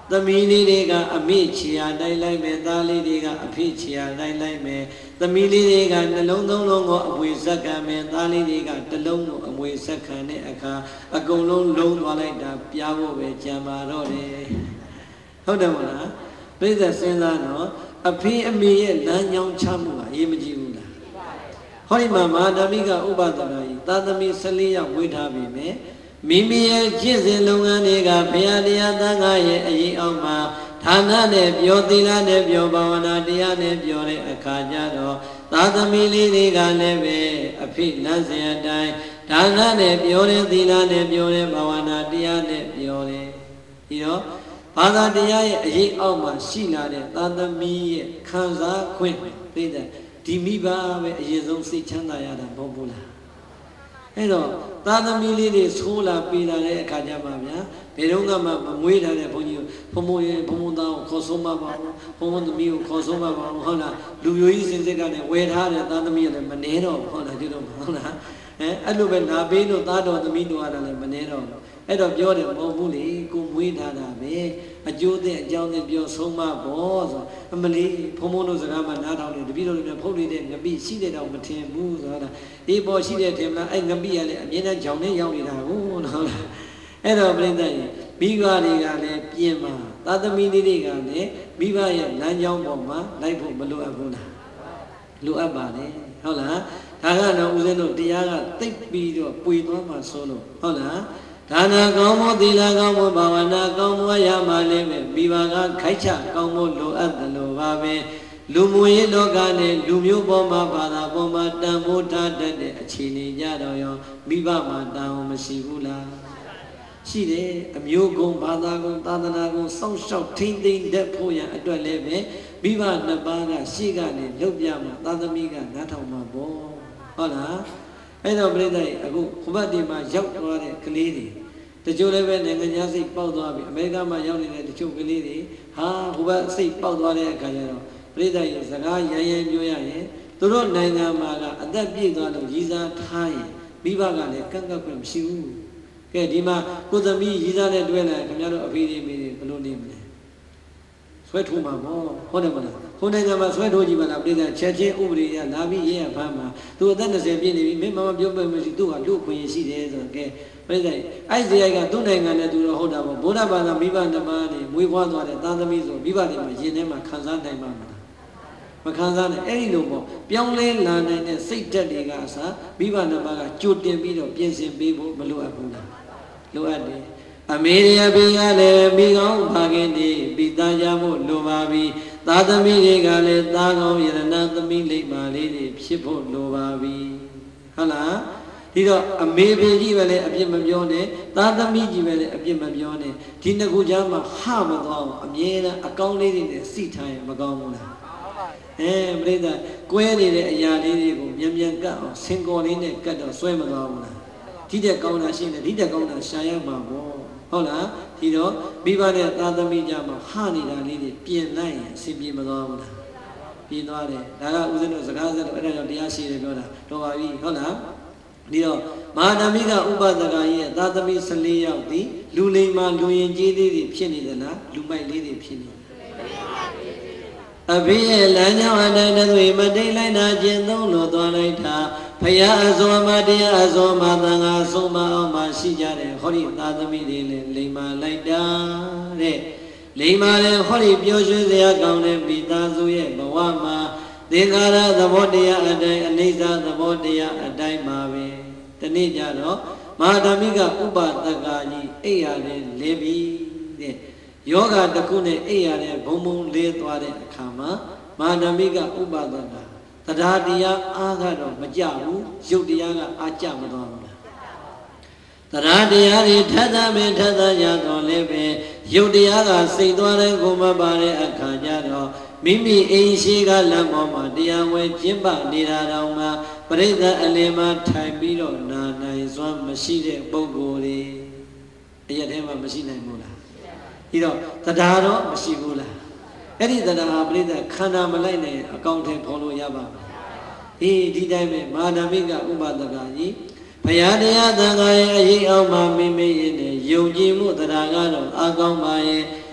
သမီးလေးတွေကအမေချီယာတိုင်းလိုက်မယ်သားလေးတွေကအဖေချီယာတိုင်းလိုက်မယ်သမီးလေးတွေကနှလုံးသုံးလုံးကိုအမွေဆက်ခံမယ်သားလေးတွေကတစ်လုံးကိုအမွေဆက်ခံတဲ့အခါအကုန်လုံးလုံးသွားလိုက်တာပြားဖို့ပဲကြံပါတော့တယ်ဟုတ်တယ်မလားပြိဿစဉ်းစားတော့အဖေအမေရဲ့လမ်းကြောင်းချမှုကအရေးမကြီးဘူးလားဟောဒီမှာမဟာဓမ္မိကဥပဒနာကြီးသာသမီဆယ်လေးယောက်ဝေးထားပြီမယ်မိမိရဲ့ကျင့်စဉ်လုပ်ငန်းတွေကဘုရားတရားသံဃာရဲ့အရေးအောက်မှာဌာနနဲ့ပြောသီလနဲ့ပြောဘာဝနာတရားနဲ့ပြောတဲ့အခါကျတော့သာသမီလေးတွေကလည်းပဲအဖိလမ်းစဉ်အတိုင်းဌာနနဲ့ပြောတဲ့သီလနဲ့ပြောတဲ့ဘာဝနာတရားနဲ့ပြောတယ်ဒီတော့ဘာသာတရားရဲ့အရေးအောက်မှာရှိလာတဲ့သာသမီရဲ့ခံစားခွင့်သိတဲ့ဒီမိဘပဲအရင်ဆုံးစိတ်ချမ်းသာရတာမဟုတ်ဘူးလားအဲ့တော့သာသမီလေးတွေဆိုးလာပေးလာတဲ့အခါကျမှဗျာဘယ်တော့မှမမွေးထားတဲ့ဘုန်းကြီးဘုံဘုံရဲ့ဘုံဘုံသားကိုခေါ်ဆုံးမပါဘူးဘုံဘုံသမီးကိုခေါ်ဆုံးမပါဘူးဟုတ်လားလူမျိုးကြီးစင်စစ်ကလည်းဝယ်ထားတဲ့သာသမီးလည်းမနှဲတော့ဟုတ်လားဒီလိုဟုတ်လားအဲအဲ့လိုပဲနာပေးလို့သားတော်သမီးတော်ကလည်းမနှဲတော့အဲ့တော့ပြောတယ်မဟုတ်ဘူးလေကိုမွေးထားတာပဲအကျိုးတဲ့အကြောင်းနဲ့ပြောဆုံးမပေါ့ဆိုအမလေးဘုံဘုံတို့စကားမှနားထောင်တယ်တပည့်တော်တွေဖုတ်နေတဲ့ငပိရှိတဲ့တော့မထင်ဘူးဆိုတာအေးပေါ်ရှိတဲ့ထင်မလားအဲ့ငပိကလည်းအမြဲတမ်းကြောင်နဲ့ရောက်နေတာကိုဟုတ်လားအဲ့တော့ပြိဿကြီးမိဘတွေကလည်းပြင်မှာသာသမီလေးတွေကလည်းမိဘရဲ့လမ်းကြောင်းပေါ်မှာလိုက်ဖို့မလိုအပ်ဘူးလားလိုအပ်ပါတယ်ဟုတ်လားဒါကတော့ဦးဇင်းတို့တရားကသိပ်ပြီးတော့ပွေသွားမှဆိုလို့ဟုတ်လားဒါနကောင်းမှုသီလကောင်းမှုဘာဝနာကောင်းမှုရမှလည်းပဲမိဘကခိုက်ချကောင်းမှုလိုအပ်တယ်လို့ပါပဲလူမှုရေးလောကနဲ့လူမျိုးပေါ်မှာဘာသာပေါ်မှာတန်ဖိုးထားတတ်တဲ့အခြေအနေကြတော့ရောမိဘမှာတောင်းမရှိဘူးလားရှိတယ်အမျိုးကုံဘာသာကုံသာသနာကုံစောင့်ရှောက်ထိမ့်သိမ့်တတ်ဖို့ရအတွက်လည်းပဲမိဘနှစ်ပါးကရှေ့ကနေလှုပ်ပြမှာသာသမီကနားထောင်မှာပေါ့ဟုတ်လားအဲ့တော့ပြိဿကြီးအခုခဘတ်ဒီမှာရောက်သွားတဲ့ကလေးတွေတချို့လည်းပဲနိုင်ငံခြားစိတ်ပေါက်သွားပြီအမေရိကမှာရောက်နေတဲ့တချို့ကလေးတွေဟာခဘတ်စိတ်ပေါက်သွားတဲ့အခါကျတော့ပြိဿကြီးစကားရရပြောရရင်သူတို့နိုင်ငံမှာကအသက်ပြည့်သွားလို့ရည်စားထားရင်မိဘကလည်းကန့်ကန့်ခွင့်မရှိဘူးကဲဒီမှာကိုသမီးရည်စားနဲ့တွဲလာခင်ဗျားတို့အဖေတွေမိတွေဘယ်လိုနေမလဲဆွဲထိုးမှာပေါ့ဟုတ်တယ်မလားခုနိုင်ငံမှာဆွဲထိုးကြည့်ပါလားပြည်သူချက်ချင်းဥပဒေရလာပြီးရေးရဖမ်းမှာသူအသက်၂၀ပြည့်နေပြီမင်းမမပြောပြမရှိသူကလူခွင့်ရရှိတယ်ဆိုတော့ကဲပြည်သူအဲ့ဒီရိုက်ကသူ့နိုင်ငံနဲ့သူတော့ဟုတ်တာပေါ့ဗုဒ္ဓဘာသာမိဘနှစ်ပါးနေမွေးဖွားသွားတဲ့သားသမီးဆိုမိဘတွေမှာရင်ထဲမှာခံစားနိုင်မှာမလားမခံစားနိုင်အဲ့ဒီလိုပေါ့ပြောင်းလဲလာနိုင်တဲ့စိတ်ဓာတ်တွေကအစားမိဘနှစ်ပါးကကြိုတင်ပြီးတော့ပြင်ဆင်ပေးဖို့မလိုအပ်ဘူးလားလိုအပ်တယ်အမေရိယဘီကလည်းမိကောင်းပါခင်ဒီပြီးသားကြဖို့လိုပါပြီသာသမီတွေကလည်းသားကောင်းယရဏသမီးလိမ္မာလေးတွေဖြစ်ဖို့လိုပါပြီဟုတ်လားဒီတော့အမေဖေကြီးပဲလေအပြစ်မပြောနဲ့သာသမီကြီးပဲလေအပြစ်မပြောနဲ့ဒီနှစ်ခုကြားမှာဟမသွားအောင်အမြဲတမ်းအကောင်းလေးတွေနဲ့စိထားရင်မကောင်းဘူးလားအဲပြိဿကွဲနေတဲ့အရာလေးတွေကိုမြန်မြန်ကတ်အောင်စင်ကော်လေးနဲ့ကတ်တော့ဆွဲမသွားဘူးလားဒီတဲ့ကောင်းတာရှိနေဒီတဲ့ကောင်းတာရှာရမှာပေါ့ဟုတ်လားဒီတော့မိဘနဲ့သာသမီကြမှာဟနေတာလေးတွေပြင်လိုက်ရင်အဆင်ပြေမသွားဘူးလားပြင်သွားတယ်ဒါကဦးဇင်းတို့စကားစက်တော့အဲ့ဒါကြောင့်တရားရှိတယ်ပြောတာတော်ပါပြီဟုတ်လားဒီတော့မဟာဓမ္မိကဥပဒကရဲ့သာသမီဆယ်လေးယောက်ဒီလူလိမ္မာလူရင်ကြီးလေးတွေဖြစ်နေသလားလူမိုက်လေးတွေဖြစ်နေအဖေရဲ့လမ်းကြောင်းအတိုင်းတွေမတိတ်လိုက်တာကျင့်သုံးလို့သွားလိုက်တာဖရာအစောမတရားအစောမသံဃာဆုံးမအောင်မရှိကြတဲ့ဟောဒီသာသမီတွေလည်းလိမ္မာလိုက်တာတဲ့လိမ္မာလည်းဟောဒီပြောရွှင်စရာကောင်းတဲ့မိသားစုရဲ့ဘဝမှာသင်္ခါရသဘောတရားအတိုင်းအနိစ္စသဘောတရားအတိုင်းပါပဲဒီနေ့ကျတော့မဟာဓမ္မိကဥပဒကကြီးအိယာနဲ့လဲပြီးတဲ့ယောဂတစ်ခုနဲ့အိယာနဲ့ဘုံဘုံလေးသွားတဲ့အခါမှာမဟာဓမ္မိကဥပဒကတရားတရားအားကတော့မကြဘူးရုပ်တရားကအားကြမသွားဘူးလားတရားတရားတွေထပ်သမင်းထပ်သကြတော့လည်းပဲရုပ်တရားကစိတ်သွားတဲ့ကိုမပါတဲ့အခါကျတော့မိမိအိမ်ရှိကလမ်းပေါ်မှာတရားဝဲကျင့်ပနေတာတောင်မှပရိသတ်အလင်းမှာထိုင်ပြီးတော့နာနိုင်စွမ်းမရှိတဲ့ပုဂ္ဂိုလ်တွေအရက်ထဲမှာမရှိနိုင်ဘူးလားဒီတော့တရားတော့မရှိဘူးလားအဲ့ဒီတရားဟာပရိသတ်ခန္ဓာမလိုက်နိုင်အကောင့်ထဲပေါ်လို့ရပါမယ်အေးဒီတိုင်းပဲမာနမိကဥပဒကကြီးဘုရားတရားသံဃာရဲ့အရေးအောင်မှာမိမိရဲ့ယုံကြည်မှုတရားကတော့အကောင်းပါရဲ့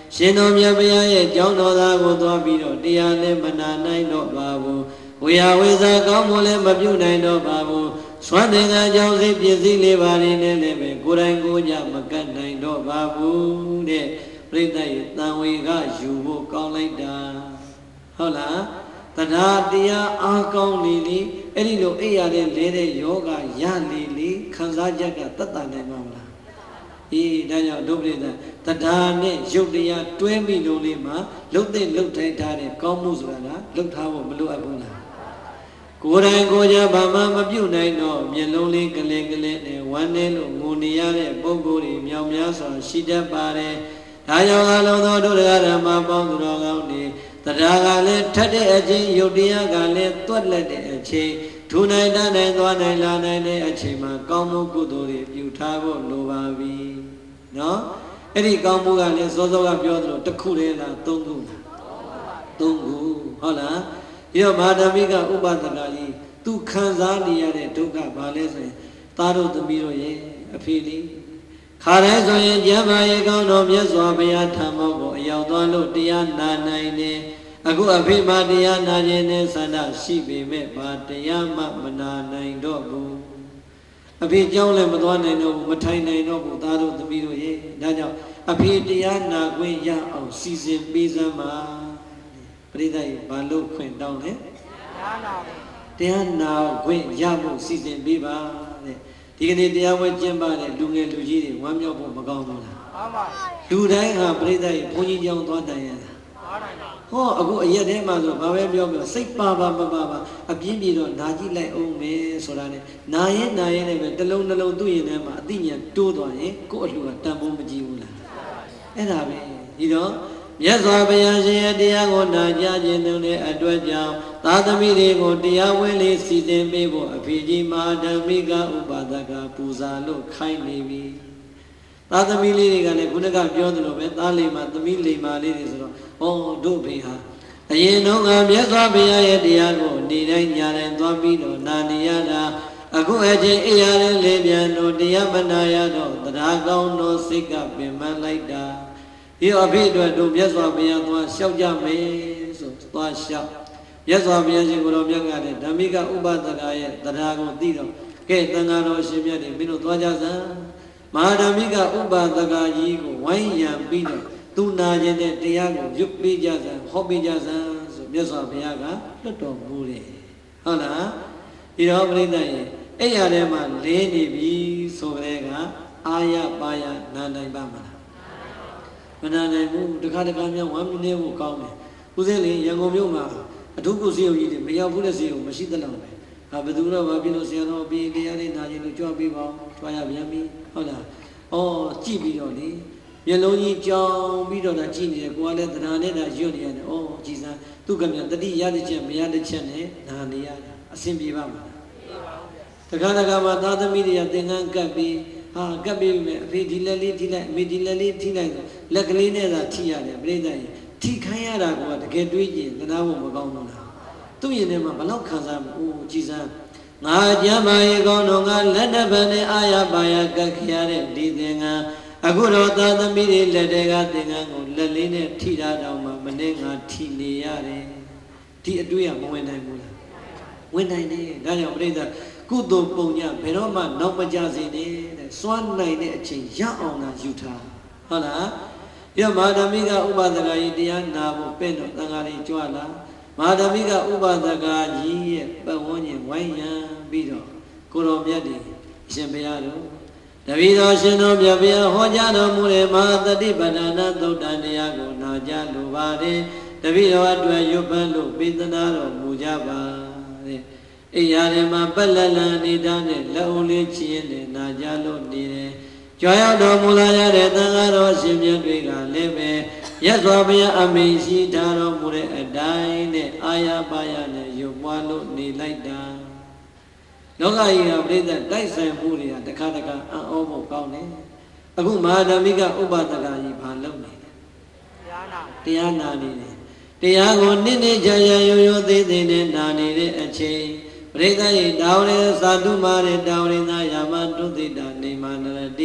ရှင်တော်မြတ်ဘုရားရဲ့ကျောင်းတော်သားကိုသွားပြီးတော့တရားလည်းမနာနိုင်တော့ပါဘူးဝေယဝေစာကောင်းမွန်လည်းမပြုနိုင်တော့ပါဘူးစွမ်းသင်္ကန်းကြောင့်စိတ်ပစ္စည်းလေးပါးလေးနဲ့လည်းပဲကိုယ်တိုင်ကိုယ်ကြမကတ်နိုင်တော့ပါဘူးတဲ့ပြိဿရဲ့တန်ဝေကယူဖို့ကောင်းလိုက်တာဟုတ်လားတရားတရားအားကောင်းလေလေအဲ့ဒီလိုအိပ်ရတဲ့လဲတဲ့ယောဂရလေလေခံစားချက်ကတတ်တာနိုင်မှာမလားအေးဒါကြောင့်ဒုပရိသတရားနဲ့ရုပ်တရားတွဲမိလို့လေးမှာလှုပ်တဲ့လှုပ်ထိုင်ထားတဲ့ကောင်းမှုဆိုတာကလှုပ်ထားဖို့မလိုအပ်ဘူးလားကိုယ်တိုင်ကိုယ်ကြဘာမှမပြုတ်နိုင်တော့မျက်လုံးလေးကလေးကလေးနဲ့ဝမ်းနေလို့ငိုနေရတဲ့ပုဂ္ဂိုလ်တွေမြောက်များစွာရှိတတ်ပါတယ်ဒါကြောင့်အလုံးသောဒုရဓမ္မပေါင်းသူတော်ကောင်းတွေတရားကလည်းထက်တဲ့အချိန်ယုတ်တရားကလည်းတွက်လက်တဲ့အချိန်ထူနိုင်တတ်နိုင်သွားနိုင်လာနိုင်တဲ့အချိန်မှာကောင်းမှုကုသိုလ်တွေပြုထားဖို့လိုပါပြီနော်အဲ့ဒီကောင်းမှုကလည်းစောစောကပြောသလိုတစ်ခုတည်းလားသုံးခုလားသုံးခုဟုတ်လားဒီတော့မာဓမိကဥပဒနာကြီးသူခံစားနေရတဲ့ဒုက္ခဘာလဲဆိုရင်သားတို့သမီးတို့ရဲ့အဖေလေးခါတိုင်းဆိုရင်ကျမ်းမာရေးကောင်းတော်မြတ်စွာဘုရားထံမောကိုအရောက်သွားလို့တရားနာနိုင်တယ်အခုအဖေမတရားနာခြင်းနဲ့ဆန္ဒရှိပေမဲ့ဘာတရားမှမနာနိုင်တော့ဘူးအဖေကြောင်းလည်းမသွားနိုင်တော့ဘူးမထိုင်နိုင်တော့ဘူးသားတို့သမီးတို့ရဲ့ဒါကြောင့်အဖေတရားနာခွင့်ရအောင်စီစဉ်ပေးစမ်းပါပရိသတ်ကြီးဘာလို့ခွင့်တောင်းလဲတရားနာခွင့်ရဖို့စီစဉ်ပေးပါတဲ့ဒီကနေ့တရားဝဲကျင့်ပါတဲ့လူငယ်လူကြီးတွေဝမ်းမြောက်ဖို့မကောင်းဘူးလားမှန်ပါလူတိုင်းဟာပရိသတ်ကြီးဘုန်းကြီးကျောင်းသွားတိုင်ရတာဟောအခုအရက်ထဲမှာဆိုဘာပဲပြောပြောစိတ်ပါပါမပါပါအပြင်းပြေတော့နာကြည့်လိုက်အောင်မယ်ဆိုတာနဲ့နာရင်နာရင်လည်းပဲတစ်လုံးနှလုံးသူ့ရင်ထဲမှာအသိဉာဏ်တိုးသွားရင်ကိုယ့်အလှကတန်ဖိုးမကြည့်ဘူးလားအဲ့ဒါပဲဒီတော့မြတ်စွာဘုရားရှင်ရဲ့တရားကိုနာကြားခြင်းနဲ့အတွက်ကြောင့်သာသမီတွေကိုတရားဝဲလေးစီစဉ်ပေးဖို့အဖေကြီးမဟာဓမ္မိကဥပါဒကပူဇာလို့ခိုင်းနေပြီသာသမီလေးတွေကလည်းခုနကပြောသလိုပဲသားလေးမှာသမီးလေးမာလေးတွေဆိုတော့ဩတို့ဖေဟာအရင်တော့ကမြတ်စွာဘုရားရဲ့တရားကိုနေတိုင်းညတိုင်းသွားပြီးတော့နာနေရတာအခုအချိန်အေးရတဲ့လေပြန်တို့တရားမနာရတော့တရားကောင်းသောစိတ်ကပင်ပန်းလိုက်တာဒီအဖေအတွက်တို့မြတ်စွာဘုရားသွားလျှောက်ကြမယ်ဆိုသွားလျှောက်မြတ်စွာဘုရားရှင်ကိုယ်တော်မြတ်ကလည်းဓမ္မိကဥပဒကရဲ့တရားကိုသိတော့ကဲသံဃာတော်ရှင်မြတ်တွေမင်းတို့သွားကြစမ်းမဟာဓမ္မိကဥပဒကကြီးကိုဝိုင်းရံပြီးတော့သူနာခြင်းတဲ့တရားကိုရွတ်ပေးကြစမ်းဟောပေးကြစမ်းဆိုမြတ်စွာဘုရားကလွတ်တော်မူတယ်ဟုတ်လားဒီတော့ပြိဿရဲ့အဲ့ရထဲမှာလင်းနေပြီဆိုကြတဲ့ကအာရပါရနာနိုင်ပါမလားမနာနိုင်ဘူးတခါတခါများဝမ်းနေဖို့ကောင်းတယ်ဦးစင်းလေရန်ကုန်မြို့မှာအထူးကုစီယုံကြီးတွေမရောက်ဘူးတဲ့စီယုံမရှိသလောက်ပဲဟာဘယ်သူတော့ဘာဖြစ်လို့ဆရာတော်ပြီးတရားလေးနာခြင်းလို့ကြွပေးပါကြွားရပြန်ပြီဟုတ်လားအော်ကြည့်ပြီးတော့လေမျက်လုံးကြီးကြောင်ပြီးတော့ဒါကြည့်နေတယ်ကိုကလည်းတရားနဲ့ဒါရွတ်နေရတယ်အော်ကြည်စမ်းသူကမြန်တတိရတဲ့ချက်မရတဲ့ချက်နဲ့နာနေရတာအဆင်ပြေပါမလားတခါတခါမှာသာသမီတွေကသင်္ကန်းကပ်ပြီးဟာကပ်ပြီးမယ်အဖေဒီလက်လေးထိလိုက်အမေဒီလက်လေးထိလိုက်လက်ကလေးနဲ့သာထိရတယ်ပြိဿရဲ့ထိခိုင်းရတာကတကယ်တွေးကြည့်သနာဖို့မကောင်းဘူးလားသူ့ရင်ထဲမှာဘလောက်ခံစားမှုကြည်စမ်းငါကြမ်းပါရေကောင်းတော့ငါလက်တစ်ဖက်နဲ့အာရပါရကတ်ခရတဲ့ဒီသင်္ကန်းအခုတော့သာသမီတွေလက်တွေကသင်္ကန်းကိုလက်လေးနဲ့ထိတာတော့မှမနေ့ငါထိနေရတယ်ဒီအတွေ့အမဝင်နိုင်ဘူးလားဝင်နိုင်တယ်ဒါကြောင့်ပြိဿကုသိုလ်ပုံညဘယ်တော့မှနောက်မကြစေနဲ့တဲ့စွမ်းနိုင်တဲ့အချိန်ရအောင်သာယူထားဟုတ်လားဒီတော့မဟာဓမ္မိကဥပဒကကြီးတရားနာဖို့ပဲ့တော့သံဃာတွေကြွလာမဟာဓမ္မိကဥပဒကကြီးရဲ့ပတ်ဝန်းကျင်ဝိုင်းရံပြီးတော့ကိုတော်မြတ်တွေအရှင်ဘုရားတို့တပည့်တော်ရှင်တော်မြတ်ဘုရားဟောကြားတော်မူတဲ့မဟာတတိပဋ္ဌာနာသုတ်တန်တရားကိုနာကြားလိုပါတယ်တပည့်တော်အတွက်ရွတ်ပန်းလို့ပေးသနာတော်မူကြပါတဲ့အိယာထဲမှာပက်လက်လန်နေတာနဲ့လက်ဦးလေးချီရင်နဲ့နာကြလို့နေတယ်ကြွားရောက်တော်မူလာရတဲ့သံဃာတော်ရှင်မြတ်တွေကလည်းပဲရသော်ဘုရားအမိန်ရှိထားတော်မူတဲ့အတိုင်းနဲ့အာရပါရနဲ့ရုပ်ပွားလို့နေလိုက်တာလောကကြီးကပြိဿတိုက်ဆိုင်မှုတွေကတခါတခါအံ့ဩဖို့ကောင်းတယ်အခုမဟာဓမ္မိကဥပဒကကြီးဘာလုပ်နေလဲတရားနာတရားနာနေတယ်တရားကိုနစ်နစ်ကြကြရိုးရိုးသေးသေးနဲ့နာနေတဲ့အချိန်ပရိသတ်ရဲ့တာဝရသာတုမာရဲ့တာဝရသာယာမတုသိတာနေမနရတိ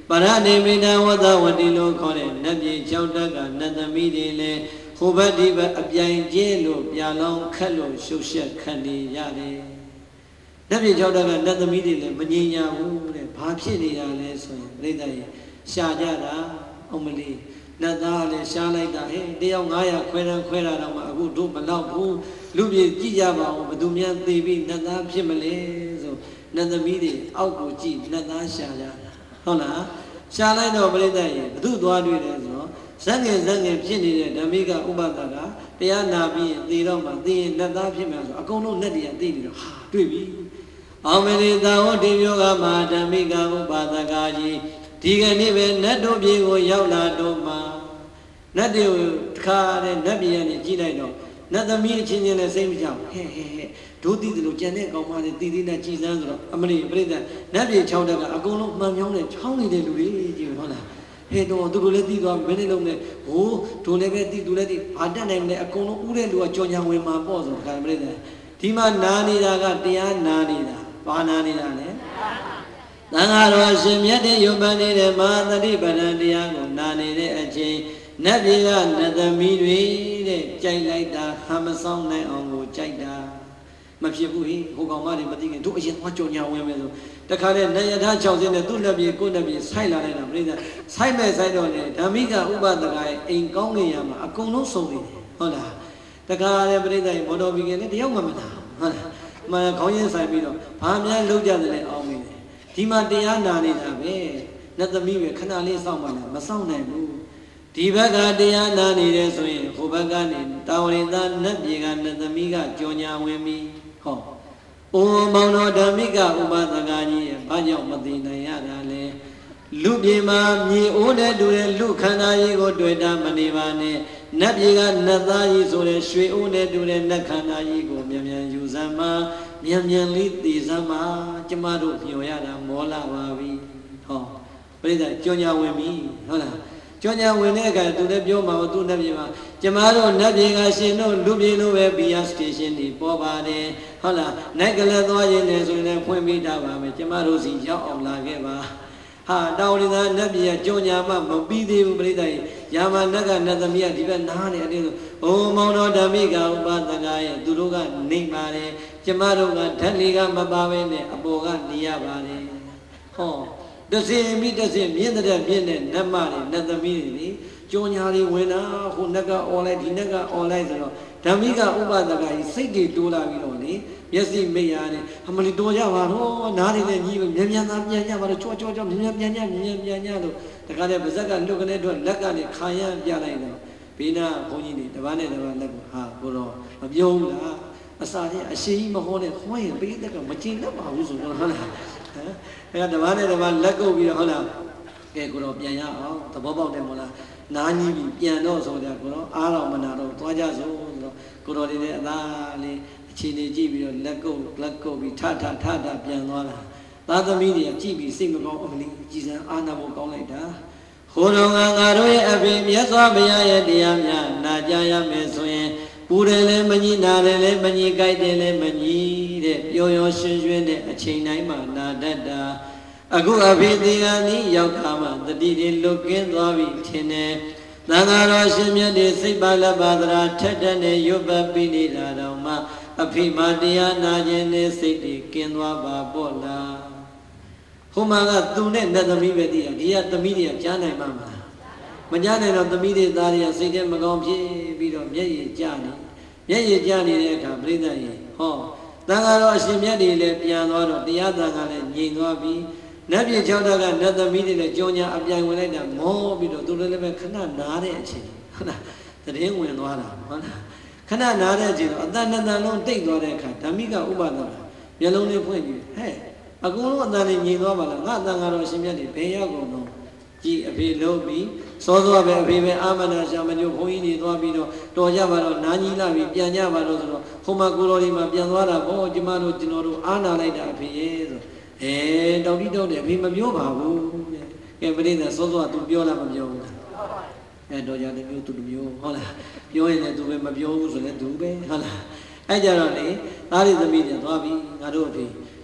ပါရဏိမိတဝတဝတိလို့ခေါ်တဲ့နတ်ပြည်၆တက်ကနတ်သမီးတွေလည်းဟိုဘက်ဒီဘက်အပြိုင်ကျဲလို့ပြာလောင်းခတ်လို့ရှုပ်ရှက်ခံနေရတယ်နတ်ပြည်၆တက်ကနတ်သမီးတွေလည်းမငြိမ်ညာဘူးတဲ့ဘာဖြစ်နေရလဲဆိုရင်ပြိတ္တရဲ့ရှာကြတာအမလီနတ်သားလည်းရှားလိုက်တာဟဲ့တယောက်ငါးရာခွဲတန်းခွဲတာတော့မှအခုတို့မလောက်ဘူးလူပြည်ကြည့်ကြပါဦးဘယ်သူများသေပြီးနတ်သားဖြစ်မလဲဆိုနတ်သမီးတွေအောက်ကိုကြည့်နတ်သားရှာကြတာဟုတ်လားရှားလိုက်တော့ပြိတ္တရဲ့ဘသူသွားတွေ့တယ်ဆိုတော့ဇက်ငယ်ဇက်ငယ်ဖြစ်နေတဲ့ဓမ္မိကဥပဒကတရားနာပြီးရင်သေတော့မှသေရင်နတ်သားဖြစ်မယ်ဆိုအကုန်လုံးလက်တွေကသိပြီးတော့ဟာတွေ့ပြီအောင်မလီသာဝတိယောကမဟာဓမ္မိကဥပဒကကြီးဒီကနေ့ပဲနတ်တို့ပြည်ကိုရောက်လာတော့မှနတ်တွေကိုတခါတဲ့နတ်ပြည်ကနေကြည့်လိုက်တော့နတ်သမီးအချင်းချင်းနဲ့စိတ်မကြောက်ဟဲ့ဟဲ့ဟဲ့ဒုတိယလိုကြံတဲ့ကောင်မလေးတီးတီးနဲ့ကြည်စမ်းဆိုတော့အမလီပြိတ္တနတ်ပြည်၆တက်ကအကုန်လုံးမှန်မြောင်းနဲ့ချောင်းနေတဲ့လူတွေကြည့်ဟုတ်လားဟဲ့တော့သူတို့လည်းတီးသွားမင်းလည်းလုံးနဲ့ဟိုးတို့လည်းပဲတီးသူလည်းတီးဘာတက်နိုင်မလဲအကုန်လုံးဥတဲ့လူကကြော်ညာဝင်မှာပေါ့ဆိုတော့ပြိတ္တဒီမှာနာနေတာကတရားနာနေတာဘာနာနေတာလဲသံဃာတော်ရှင်မြတ်တဲ့ယုံပန်နေတဲ့မဟာသတိပဋ္ဌာန်တရားကိုနာနေတဲ့အချိန်နတ်ပြည်ကနတ်သမီးတွေတဲ့ကြိုက်လိုက်တာဟမဆောင်နိုင်အောင်ကိုကြိုက်တာမဖြစ်ဘူးဟိဟိုကောင်မတွေမသိခင်တို့အရင်သွားကြော်ညာဝင်မယ်ဆိုတခါနဲ့နယထာ၆ဆင်းနဲ့သူ့လက်ပြေကိုယ့်လက်ပြေဆိုက်လာလိုက်တာပြိဿဆိုက်မဲ့ဆိုက်တော့လေဓမ္မိကဥပဒကရဲ့အိမ်ကောင်းငင်ရမှာအကုန်လုံးစုံနေတယ်ဟုတ်လားတခါလေပြိဿရဲ့မော်တော်ဘီကလည်းတယောက်မှမလာဟုတ်လားမှန်ခေါင်းရင်းဆိုင်ပြီးတော့ဘာများလုံးကြတယ်လဲအောင်နေတယ်ဒီမှာတရားနာနေတာပဲနတ်သမီးပဲခဏလေးစောင့်ပါလားမစောင့်နိုင်ဘူးဒီဘက်ကတရားနာနေတယ်ဆိုရင်ဟိုဘက်ကနေတာဝရိသနတ်ပြေကနတ်သမီးကကြောညာဝင်ပြီးဟောအိုမောင်တော်ဓမ္မိကဥပဒကကြီးရဲ့ဘာကြောင့်မသိနိုင်ရတာလဲလူပြေမှာမြေအိုးတဲ့တူတဲ့လူခန္ဓာကြီးကိုတွေ့တာမနေပါနဲ့နတ်ပြေကနတ်သားကြီးဆိုတဲ့ရွှေအိုးတဲ့တူတဲ့နတ်ခန္ဓာကြီးကိုမြန်မြန်ယူစမ်းမှာမြန်မြန်လေးသိစမ်းမှာကျမတို့ညှော်ရတာမောလာပါပြီဟောပြိဿကြောညာဝင်ပြီဟုတ်လားကြောညာဝင်တဲ့အခါသူလည်းပြောမှာသူ့နတ်ပြည်မှာကျမတို့နတ်ပြည်ကရှင်တို့လူပြည်လိုပဲဘီယာစတေးရှင်းတွေပေါ်ပါတယ်ဟုတ်လားနိုင်ကလေးသွားရင်လည်းဆိုရင်ဖွင့်ပေးတာပါမယ်ကျမတို့စီရောက်အောင်လာခဲ့ပါဟာတောင်ရင်းသားနတ်ပြည်ကကြောညာမှမပြီးသေးဘူးပြိဿကြီးယာမနတ်ကနတ်သမီးကဒီဘက်နားနေတယ်လို့ဘုံမောင်တော်ဓမ္မိကဥပဒကရဲ့သူတို့ကနေပါတယ်ကျမတို့ကဓာတ်လေးကမပါဘဲနဲ့အပေါ်ကနေရပါတယ်ဟောတစင်မိတစင်မြင့်တဲ့မြင့်တဲ့နတ်မတွေနတ်သမီးတွေလေကြောညာတွေဝင်တာဟိုနက်ကអွန်လိုင်းဒီနက်ကអွန်လိုင်းဆိုတော့ဓမ္မိကဥပဒကကြီးစိတ်တွေတိုးလာပြီးတော့လေမျက်စိမိတ်ရတယ်အမလီတော်ကြပါတော့နားတွေလည်းကြီးမြန်မြန်သာပြန်ကြပါတော့ချောချောချောမြန်မြန်ပြန်ကြမြန်မြန်ပြန်ကြလို့တခါတည်းပါဇက်ကလွတ်ကနေတော့လက်ကနေခါရမ်းပြလိုက်တော့ဘေးနာဘုန်းကြီးတွေတပားနဲ့တပားလက်ကိုဟာကိုတော့မပြုံးလားအစာချင်းအရှိကြီးမဟောနဲ့ဟောရင်ဘေးတက်ကမကျင်တတ်ပါဘူးဆိုတော့ဟုတ်လားဟမ်အဲကတပားနဲ့တပားလက်ကုပ်ပြီးတော့ဟုတ်လားကဲကိုတော့ပြန်ရအောင်သဘောပေါက်တယ်မို့လားနားကြီးပြီးပြန်တော့ဆိုတော့ကိုတော့အားတော်မနာတော့သွားကြစို့ဆိုတော့ကိုတော်တွေလည်းအသာလေးအခြေအနေကြည့်ပြီးတော့လက်ကုပ်လက်ကုပ်ပြီးထထထထပြန်သွားတာသားသမီးတွေကကြည့်ပြီးစိတ်မကောင်းအမလီကြည်စံအာနာဖို့ကောင်းလိုက်တာဟိုတော်ငါငါတို့ရဲ့အဖေမြတ်စွာဘုရားရဲ့တရားများနာကြားရမယ်ဆိုရင်ပူတယ်လည်းမကြီးနာတယ်လည်းမကြီးကြိုက်တယ်လည်းမကြီးတဲ့ပျော်ပျော်ရွှင်ရွှင်တဲ့အချိန်တိုင်းမှာနာတတ်တာအခုအဖေဒီကနေ့ရောက်ခါမှတတိတွေလွတ်ကင်းသွားပြီထင်တယ်သံဃာတော်ရှင်မြတ်တွေစိတ်ပါလက်ပါသရာထက်တဲ့နဲ့ရွတ်ပတ်ပြီးနေတာတော့မှအဖေမတရားနာခြင်းနဲ့စိတ်တွေကင်းသွားပါပေါ့လားဟိုမှာကသူနဲ့နတ်သမီးပဲတည်းဒီကသမီးတွေကကြားနိုင်မှာမလားမကြားနိုင်တော့သမီးတွေသားတွေကစိတ်ထဲမကောင်းဖြစ်ပြီးတော့မျက်ရည်ကျနေမျက်ရည်ကျနေတဲ့အခါပြိဿကြီးဟောသံဃာတော်အရှင်မြတ်တွေလည်းပြန်သွားတော့တရားသံဃာလည်းငြိမ်သွားပြီးနတ်ပြည်၆တက်ကနတ်သမီးတွေလည်းကြောညာအပြိုင်ဝင်လိုက်တာမောပြီးတော့သူတို့လည်းပဲခဏနားတဲ့အချိန်ဟုတ်လားတရင်ဝင်သွားတာဟုတ်လားခဏနားတဲ့အချိန်တော့အတန်တန်လုံးတိတ်သွားတဲ့အခါဓမ္မိကဥပဒနာမျက်လုံးလေးဖွင့်ကြည့်ဟဲ့အကုန်လုံးအတန်လေးငြိမ်သွားပါလားငါအတန်ကတော့အရှင်မြတ်တွေဘယ်ရောက်ကုန်တော့ကြည်အဖေလုံးပြီးစောစောပဲအဖေပဲအာမနာရှာမညို့ဘုန်းကြီးတွေသွားပြီးတော့တော်ကြပါတော့နားကြီးလာပြီးပြန်ကြပါတော့ဆိုတော့ဟိုမှာကိုတော်ဒီမှာပြန်သွားတာဘောကျမတို့ကျွန်တော်တို့အားနာလိုက်တာအဖေရဲ့ဆိုအဲတောက်တိတောက်တယ်အဖေမပြောပါဘူးတဲ့ကဲပရိသတ်စောစောက तू ပြောလားမပြောဘူးလားအဲတော်ကြတယ်မျိုး तू မျိုးဟုတ်လားပြောရင်လည်း तू ပဲမပြောဘူးဆိုလည်း तू ပဲဟုတ်လားအဲကြတော့လေသားရီသမီးတွေသွားပြီးငါတို့အဖေ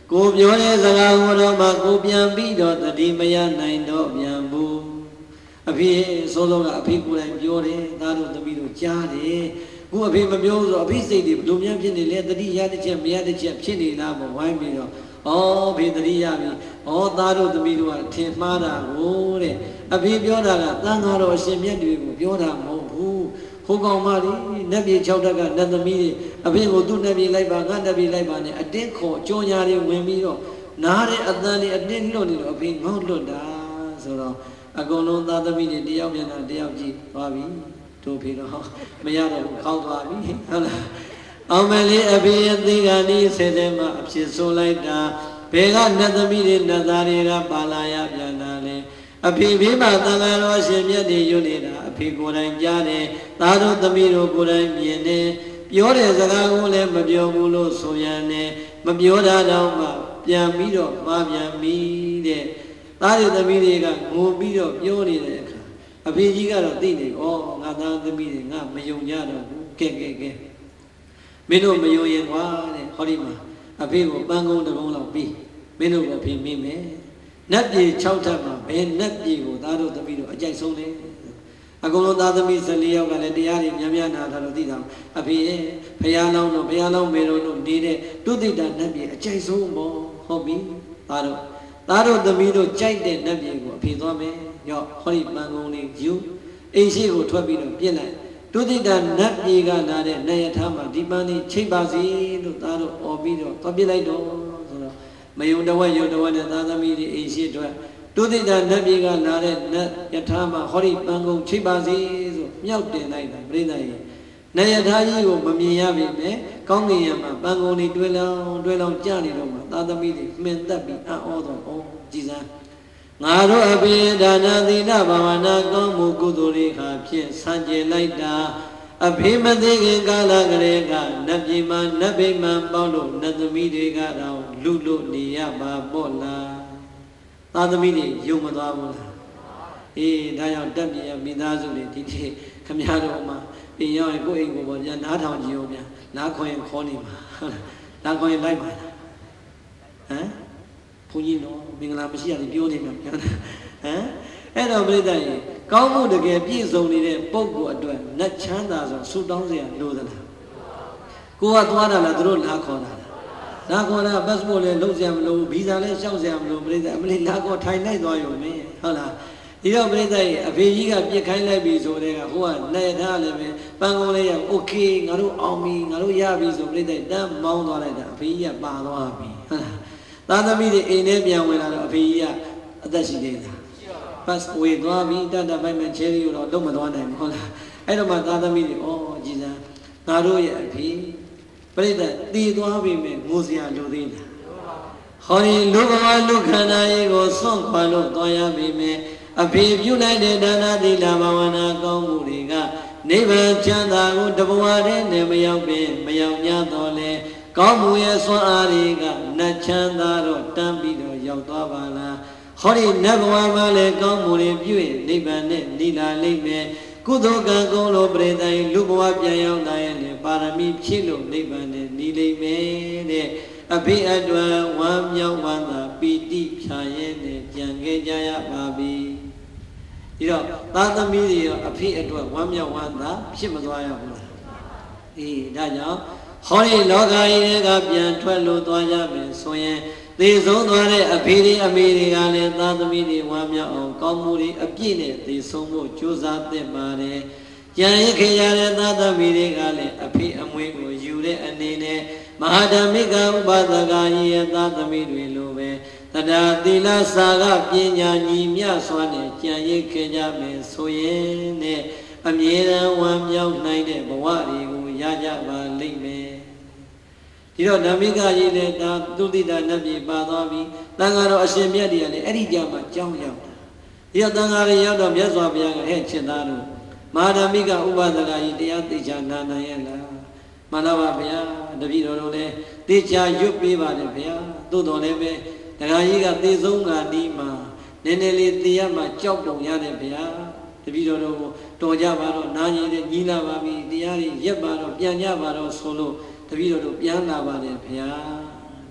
ကိုပြောတဲ့စကားကိုတော့မှကိုပြန်ပြီးတော့တတိမရနိုင်တော့ပြန်ဘူးအဖေစောစောကအဖေကိုယ်တိုင်ပြောတယ်သားတို့သမီးတို့ကြားတယ်ခုအဖေမပြောဆိုအဖေစိတ်တွေဘယ်လိုများဖြစ်နေလဲတတိရတဲ့ချက်မရတဲ့ချက်ဖြစ်နေလားပေါ့ဝိုင်းပြီးတော့ဩဖေတတိယပြီဩသားတို့သမီးတို့ကထင်မှားတာကိုတဲ့အဖေပြောတာကသံဃာတော်အရှင်မြတ်တွေကိုပြောတာမဟုတ်ဘူးဟိုကောင်မလေးနတ်ပြည်၆တက်ကနတ်သမီးတွေအဖေကိုသူ့နတ်ပြည်လိုက်ပါငါနတ်ပြည်လိုက်ပါနဲ့အတင်းခေါ်ကြောညာတွေဝင်ပြီးတော့နားတဲ့အတန်တွေအတင်းလွတ်နေတော့အဖေငေါ့လွတ်တာဆိုတော့အကုန်လုံးသားသမီးတွေတယောက်မျက်နှာတယောက်ကြည့်သွားပြီတို့ဖေတော့မရတော့ဘူးခေါက်သွားပြီဟုတ်လားအောင်မလေးအဖေအသေးကနေ့ဆယ်တဲ့မှာအဖြစ်ဆိုလိုက်တာဘယ်ကနတ်သမီးတွေနတ်သားတွေကပါလာရပြန်တာလဲအဖေဖေးမှာသံဃာတော်ရှင်မြတ်တွေယွနေတာအဖေကိုယ်တိုင်ကြားတယ်သားတို့သမီးတို့ကိုယ်တိုင်မြင်တယ်ပြောတဲ့စကားကိုလည်းမပြောဘူးလို့ဆိုရန်နဲ့မပြောတာတော့မှပြန်ပြီးတော့မှားပြန်ပြီတဲ့သားတွေသမီးတွေကငိုပြီးတော့ပြောနေတဲ့အခါအဖေကြီးကတော့သိနေဩငါသားသမီးတွေငါမယုံကြတော့ဘူးကဲကဲကဲမင်းတို့မယုံရင်ကွာတဲ့ဟောဒီမှာအဖေကိုပန်းကုန်းတစ်ကုန်းလောက်ပြီးမင်းတို့ကိုအဖေမိမယ်နတ်ပြည်၆ထပ်မှာဘယ်နတ်ပြည်ကိုသားတို့သမီးတို့အကြိုက်ဆုံးလဲအကုန်လုံးသားသမီး၁၄ယောက်ကလည်းတရားတွေများများနာတာလို့သိတာအဖေရဲ့ဘုရားလောင်းတို့ဘုရားလောင်းမေတော်တို့နေတဲ့တုသိတာနတ်ပြည်အကြိုက်ဆုံးပေါ့ဟုတ်ပြီသားတို့သားတို့သမီးတို့ကြိုက်တဲ့နတ်ပြည်ကိုအဖေသွားမယ်ရော့ဟောဒီပန်းကုန်းလေးယူအိမ်ရှိကိုထွက်ပြီးတော့ပြစ်လိုက်တုသိတာနတ်ပြည်ကလာတဲ့နယထာမှာဒီပန်းလေးချိတ်ပါစီလို့သားတို့អော်ပြီးတော့သွားပြစ်လိုက်တော့ဆိုတော့မယုံတဝက်ယုံတဝက်နဲ့သားသမီးတွေအိမ်ရှိအတွက်တုသိတာနတ်ပြည်ကလာတဲ့နတ်ယထာမှာဟောဒီပန်းကုန်းချိတ်ပါစီဆိုမြောက်တင်လိုက်တာပြိဿကြီးနယထာကြီးကိုမမြင်ရပြီပဲကောင်းကင်ယံမှာပန်းကုန်းလေးတွဲလောင်းတွဲလောင်းကြနေတော့မှသားသမီးတွေမှင်သက်ပြီးအံ့ဩတော့ဩကြည်စမ်းငါတို့အပိဒါနသီလဘာဝနာကောင်းမှုကုသိုလ်တွေခါဖြင့်ဆံကျင်လိုက်တာအဖေမသိခင်ကာလကလေးကနတ်ပြည်မှာနတ်ဗိမာန်ပေါလို့နတ်သမီးတွေကတော့လူလို့နေရပါပေါ့လားသားသမီးတွေယုံမသွားဘူးလားအေးဒါကြောင့်တက်ပြည်မိသားစုတွေဒီနေ့ခမရတို့မှာပြင်ရောက်ရင်ကိုယ့်အိမ်ကိုပေါ်ပြန်နားထောင်ကြည့်အောင်ပြန်နားခွင်ခေါ်နေမှာဟုတ်လားနားခွင်လိုက်ပါလားဟမ်ဘုန်းကြီးနော်မင်္ဂလာမရှိရတယ်ပြောနေမှာပြန်ဟမ်အဲ့တော့ပြိတ္တရေကောင်းမှုတကယ်ပြည့်စုံနေတဲ့ပုဂ္ဂိုလ်အတွက်နတ်ချမ်းသာဆိုဆူတောင်းเสียလို့သလားကိုကသွားတာလားသူတို့လာခေါ်တာလားလာခေါ်တာပတ်စပို့လည်းလုံးเสียမလို့ဗီဇာလည်းရှောက်เสียမလို့ပြိတ္တအမလေးလာခေါ်ထိုင်လိုက်သွားရုံပဲဟုတ်လားဒီတော့ပြိတ္တရေအဖေကြီးကပြစ်ခိုင်းလိုက်ပြီဆိုတဲ့ကဟိုကနဲ့ထားလည်းပဲပန်းကုန်းလေးရโอเคငါတို့အောင်ပြီငါတို့ရပြီဆိုပြိတ္တတန်းမောင်းသွားလိုက်တာအဖေကြီးကပါသွားပြီဟုတ်လားသားသမီးတွေအိမ်ထဲပြန်ဝင်လာတော့အဖေကြီးကအသက်ရှိသေးလားပတ်ဝေသွားပြီတတပိုင်မဲ့ချဲရီကိုတော့လုံးမသွားနိုင်ဘူးဟုတ်လားအဲ့တော့မှသားသမီးတွေဩကြည်စမ်းငါတို့ရဲ့အဖေပြိတ္တတည်သွားပြီမဲ့ငိုစရာလိုသေးလားဟောဒီလူဘဝလူခန္ဓာကြီးကိုစွန့်ခွာလို့သွားရပြီမဲ့အဖေပြုလိုက်တဲ့ဒါနသီလဘာဝနာကောင်းမှုတွေကနိဗ္ဗာန်ချမ်းသာကိုတဘဝတည်းနဲ့မရောက်ပင်မရောက်냐တော့လေကောင်းမှုရဲ့စွမ်းအားတွေကနတ်ချမ်းသာတော့တန်းပြီးတော့ရောက်သွားပါလားဟောဒီနတ်ဘဝမှာလည်းကောင်းမှုတွေပြုရင်နိဗ္ဗာန်နဲ့နိလာလိမ့်မယ်ကုသိုလ်ကံကောင်းလို့ပြိတ္တိုင်လူဘဝပြန်ရောက်တာရဲ့နဲ့ပါရမီဖြည့်လို့နိဗ္ဗာန်နဲ့နိလိမ့်မယ်တဲ့အဖေအတွက်ဝမ်းမြောက်ဝမ်းသာပီတိဖြာရဲနဲ့ကြံခဲ့ကြရပါပြီဒီတော့သာသမီတွေရောအဖေအတွက်ဝမ်းမြောက်ဝမ်းသာဖြစ်မသွားရဘူးလားအေးဒါကြောင့်ဟောဒီလောကကြီးကပြန်ထွက်လို့သွားကြမယ်ဆိုရင်သေဆုံးသွားတဲ့အဖေတွေအမေတွေကလည်းသာသမီတွေဝမ်းမြောက်အောင်ကောင်းမှုတွေအပြည့်နဲ့သေဆုံးဖို့ကြိုးစားသင့်ပါတယ်။ကြံရခင်ရတဲ့သာသမီတွေကလည်းအဖေအမွေကိုယူတဲ့အနေနဲ့မဟာဓမ္မိကဥပဒကကြီးရဲ့သာသမီတွေလိုပဲတဒါသီလစာကပညာညီမြစွာနဲ့ကြံရခင်ကြမယ်ဆိုရင်နဲ့အမြဲတမ်းဝမ်းမြောက်နိုင်တဲ့ဘဝတွေကိုရကြပါလိမ့်မယ်ဒီတော့ဓမ္မိကကြီးလည်းဒါသုတိတာနတ်ပြည်ပါသွားပြီတန်ဃာတော်အရှင်မြတ်တွေကလည်းအဲ့ဒီကြမှာကြောင်းရောက်တာဒီတော့တန်ဃာတွေရောက်တော့မြတ်စွာဘုရားကဟဲ့ချစ်သားတို့မဟာဓမ္မိကဥပဒကကြီးတရားသိချာနာနိုင်ရဲ့လားမှန်ပါပါဗျာတပည့်တော်တို့လည်းသိချာရွတ်ပေးပါတယ်ဗျာသို့တော်လည်းပဲဒကာကြီးကသေဆုံးကဒီမှာနည်းနည်းလေးသိရမှကြောက်တုံရတယ်ဗျာတပည့်တော်တို့တော်ကြပါတော့နာကြီးတဲ့ညီလာပါပြီတရားတွေရက်ပါတော့ပြန်ကြပါတော့ဆိုလို့တပည့်တော်တို့ပြန်လာပါတယ်ဗျာက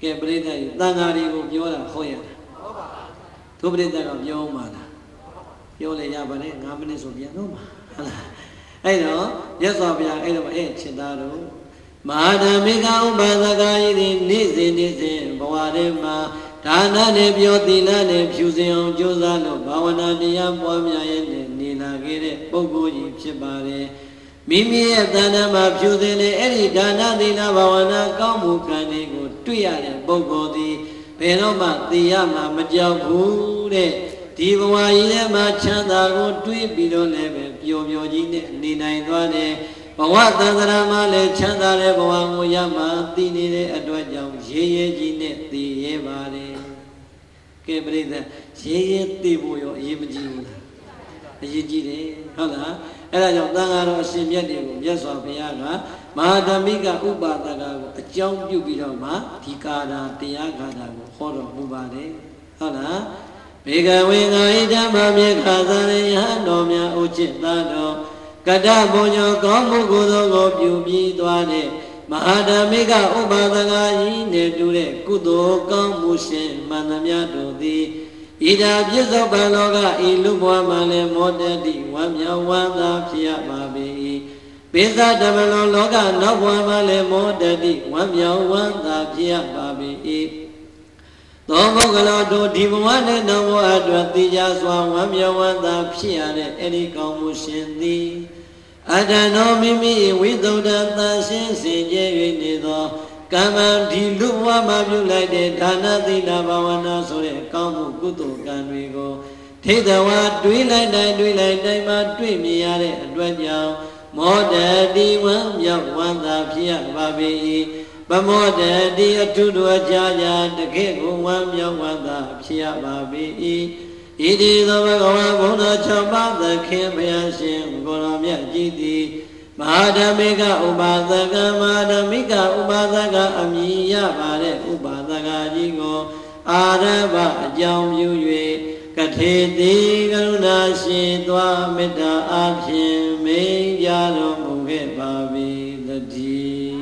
ကဲပရိသတ်ကြီးတန်ဃာတွေကိုပြောတာဟောရတာသူပရိသတ်ကပြောမှလားပြောလေရပါနဲ့၅မိနစ်ဆိုပြန်တော့မှာဟုတ်လားအဲ့တော့မြတ်စွာဘုရားအဲ့တော့အဲ့ချစ်သားတို့မဟာဓမ္မိကဥပဒကကြီးဒီနေ့စဉ်နေ့စဉ်ဘဝထဲမှာဒါနနဲ့ပြောသီလနဲ့ဖြူစင်အောင်ကြိုးစားလို့ဘာဝနာတရားပွားများရဲ့နေလာခဲ့တဲ့ပုဂ္ဂိုလ်ကြီးဖြစ်ပါတယ်မိမိရဲ့တဏ္ဍာမှာဖြူစင်တဲ့အဲ့ဒီဒါနသီလဘာဝနာကောင်းမှုကံတွေကိုတွေ့ရတဲ့ပုဂ္ဂိုလ်သည်ဘယ်တော့မှသိရမှာမကြောက်ဘူးတဲ့ဒီဘဝကြီးထဲမှာချမ်းသာကိုတွေးပြီးတော့လည်းပဲပျော်ပျော်ကြီးနဲ့နေနိုင်သွားတယ်ဘဝတန်ត្រာမှာလည်းချမ်းသာတဲ့ဘဝကိုရမှသိနေတဲ့အတွက်ကြောင့်ရေရဲကြီးနဲ့သိရဲပါတယ်ကဲပရိသတ်ရေရဲသိဖို့ရောအရေးမကြီးဘူးလားအရေးကြီးတယ်ဟုတ်လားအဲ့ဒါကြောင့်သံဃာတော်အရှင်မြတ်တွေကိုမြတ်စွာဘုရားကမဟာဓမ္မိကဥပါဒကကိုအကြောင်းပြုပြီးတော့မှဒီကာထာတရားကာထာကိုဟောတော်မူပါတယ်ဟုတ်လားဘေကဝေငါဣဓမ္မမြေခါသရယဟန်တော်များဥจิตသားတော်ကတ္တဘုံညောကောင်းမှုကိုယ်သောကိုပြုပြီးသွားတဲ့မဟာဓမ္မိကဥပါဒကကြီးနဲ့တူတဲ့ကုသိုလ်ကောင်းမှုရှင်မှန်သမျှတို့သည်ဣဒာပြစ္ဆုတ်ပံလောကဤလူဘဝမှာလည်းမောတတိဝမ်းမြောက်ဝမ်းသာဖြစ်ရပါ၏ပိဿဓမ္မလောလောကနောက်ဘဝမှာလည်းမောတတိဝမ်းမြောက်ဝမ်းသာဖြစ်ရပါ၏သောမုဂလောတို့ဒီဘဝနဲ့နောက်ဘဝအတွက်သိကြစွာဝမ်းမြောက်ဝမ်းသာဖြစ်ရတဲ့အဲ့ဒီကောင်းမှုရှင်သည်အတ္တနောမိမိဝိသုဒ္ဓသံရှင်းစင်ကြဲ၍နေသောကမ္မဒီလူဘဝမှာပြုလိုက်တဲ့ဒါနသီလဘာဝနာဆိုတဲ့ကောင်းမှုကုသိုလ်ကံတွေကိုထိတ်တော်ဝါတွေးလိုက်တိုင်းတွေးလိုက်တိုင်းမှာတွေ့မြင်ရတဲ့အတွက်ကြောင့်မောတတိဝံမြောက်ဝမ်းသာဖြစ်ရပါ၏ပမောတတိအထုတော်ကြာကြာတကယ့်ကိုဝမ်းမြောက်ဝမ်းသာဖြစ်ရပါ၏ဣတိသောဘဂဝါဘုရား၆ပါးသခင်ဘုရားရှင်ကိုယ်တော်မြတ်ကြီးသည်မဟာဓမ္မိကဥပါဒကမဟာဓမ္မိကဥပါဒကအမည်ရပါတဲ့ဥပါဒကကြီးကိုအာရဘအကြောင်းပြု၍ကထေတိကရုဏာရှင်သွားမေတ္တာအဖြင့်မိန်ကြတော်မူခဲ့ပါ၏တည်း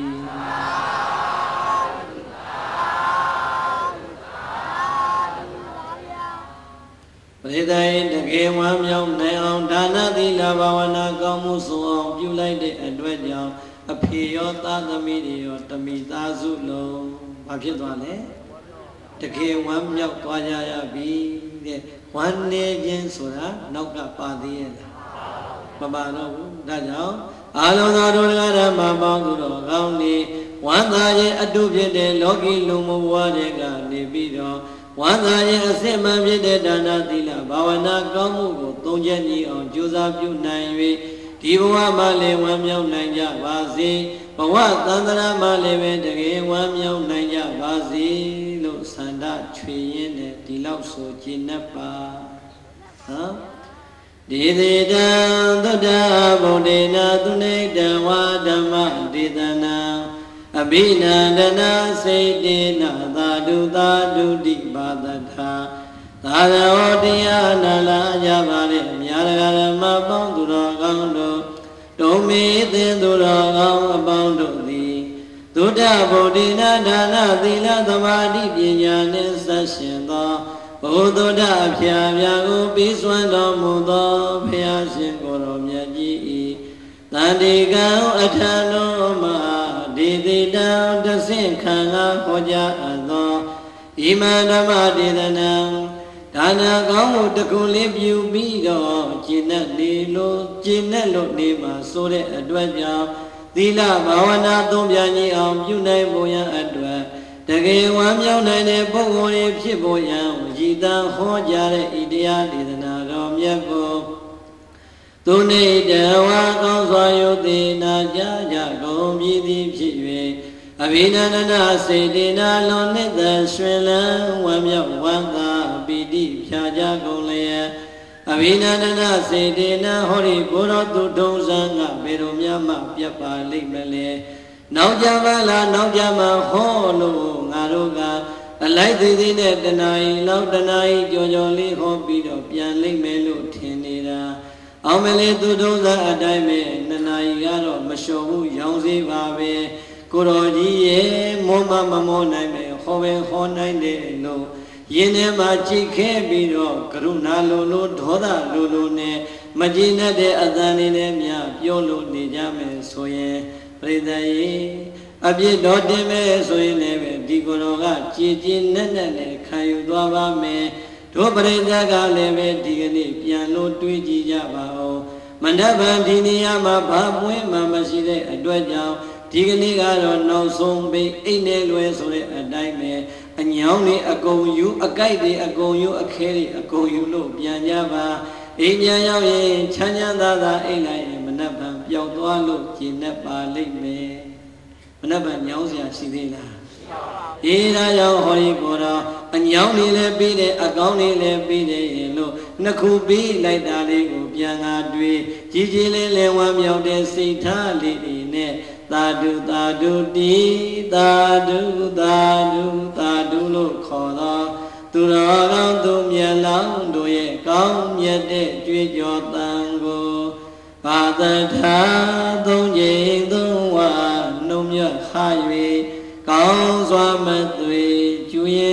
ပရိသတ်တကယ်ဝမ်းမြောက်နိုင်အောင်ဒါနသီလဘာဝနာကောင်းမှုဆုံးအောင်ပြုလိုက်တဲ့အတွက်ကြောင့်အဖေရောသားသမီးတွေရောတမိသားစုလုံးဘာဖြစ်သွားလဲတကယ်ဝမ်းမြောက်သွားကြရပြီတဲ့ဝမ်းနေခြင်းဆိုတာနောက်ကပါသေးရဲ့လားမပါတော့ဘူးဒါကြောင့်အာလုံးသောတို့ဓမ္မပေါင်းသူတော်ကောင်းတွေဝမ်းသာခြင်းအတုဖြစ်တဲ့လောကီလူမှုဘဝတွေကနေပြီးတော့ဝမ်းသာခြင်းအစစ်မှန်ဖြစ်တဲ့ဒါနသီလဘာဝနာကောင်းမှုကိုသုံးချက်ညီအောင်ကြိုးစားပြုနိုင်၍ဒီဘဝမှာလည်းဝမ်းမြောက်နိုင်ကြပါစေဘဝသန္တရာမှာလည်းပဲတကယ်ဝမ်းမြောက်နိုင်ကြပါစေလို့ဆန္ဒချွေရင်းနဲ့ဒီလောက်ဆိုကျင့်납ပါဟမ်ဒေသေတံသုဒ္ဓဗုဒ္ဓေနသုနေတံဝါဓမ္မဒေသနာအဘိနန္ဒနာစေတေနသာဓုသာဓုတိပါဒထာသာရောတရားနာလာကြပါလေအများဓမ္မပေါင်းသူတော်ကောင်းတို့ဒုံမေသင်သူတော်ကောင်းအပေါင်းတို့သည်သုဒ္ဓဗုဒ္ဓေနဒါနသီလသမာဓိပညာနှင့်ဆက်ရှင်သောဘုသုဒ္ဓအဖျာဖျာကိုပြီးစွမ်းတော်မူသောဘုရားရှင်ကိုယ်တော်မြတ်ကြီး၏တန်တိကံအထံတော်မှာဒေတိတံတဆင့်ခံငါဟောကြားအပ်သောဣမံဓမ္မဒေသနာဒါနကောင်းမှုတခုလေးပြုပြီးတော့ကျင့်တဲ့နေလို့ကျင့်တဲ့လို့နေမှာဆိုတဲ့အတွက်ကြောင့်သီလဘာဝနာသုံးပြကြီးအောင်ပြုနိုင်ဖို့ရန်အတွက်တကယ်ဝမ်းမြောက်နိုင်တဲ့ပုဂ္ဂိုလ်တွေဖြစ်ဖို့ရန်ရည်တန်ဟောကြားတဲ့ဤတရားဒေသနာတော်မြတ်ကိုသူနေတဝါကောင်းစွာယုတိနာကြကြကုန်ပြီသည်ဖြစ်၍အဘိနန္ဒနာစေတေနာလွန်နှစ်သက်ရွှင်လန်းဝမ်းမြောက်ဝမ်းသာပီတိဖြာကြကုန်လျက်အဘိနန္ဒနာစေတေနာဟောဒီဘုရောသူထုံးစံကဘေရုမြတ်မှပြတ်ပါလိမ့်မလဲနောက်ကြပါလားနောက်ကြမှာဟောလို့ငါတို့ကအလိုက်သေးသေးနဲ့တဏှာကြီးလောက်တဏှာကြီးကြော်ကြော်လေးဟောပြီးတော့ပြန်လိမ့်မယ်လို့ထင်နေတာအောင်မလေးသူထုံးစံအတိုင်းပဲနှစ်နာရီကတော့မလျှော်ဘူးရောင်းစေးပါပဲကိုတော်ကြီးရဲ့မောမမမောနိုင်မယ်ဟခေါ်ပဲဟောနိုင်တယ်လို့ယင်းထဲမှာကြည်ခဲပြီးတော့ကရုဏာလိုလိုဒေါသလိုလိုနဲ့မကြည်နဲ့တဲ့အသံလေးနဲ့များပြောလို့နေကြမယ်ဆိုရင်ပရိသတ်ရေအပြစ်တော်တင်မဲ့ဆိုရင်လည်းပဲဒီကိုယ်တော်ကကြည်ကြည်နဲ့နဲ့နဲ့ခံယူသွားပါမယ်တို့ပရိသတ်ကလည်းပဲဒီကနေ့ပြန်လို့တွေးကြည့်ကြပါဦးမန္တပံဒီနေရာမှာဘာပွင့်မှမရှိတဲ့အတွက်ကြောင့်ဒီကနေ့ကတော့နောက်ဆုံးပိတ်အိတ်နဲ့လွယ်ဆိုတဲ့အတိုင်းပဲအညောင်းတွေအကုန်ယူအကြိုက်တွေအကုန်ယူအခဲတွေအကုန်ယူလို့ပြန်ကြပါအိမ်ပြန်ရောက်ရင်ချမ်းချမ်းသာသာအိမ်လိုက်ရင်မနှက်ပံပျောက်သွားလို့ကျင်နဲ့ပါလိမ့်မယ်မနှက်ပံညောင်းစရာရှိသေးလားအေးဒါကြောင့်ဟောဒီကိုတော့အညောင်းတွေလည်းပြီးတယ်အကောင်းတွေလည်းပြီးတယ်ရင်လို့နှစ်ခုပြီးလိုက်တာလေးကိုပြန်လာတွေ့ကြီးကြီးလေးလေးဝမ်းမြောက်တဲ့စိတ်ထားလေးတွေနဲ့သာဓုသာဓုတိသာဓုသာဓုသာဓုလို့ခေါ်တော့သူတော်ကောင်းသူမြတ်လောင်းတို့ရဲ့ကောင်းမြတ်တဲ့ကြွေးကြော်တန်ကိုဘာသာထားသုံးချိန်သုံးဝါနှုံမြတ်ခါ၍ကောင်းစွာမသွေကျွေ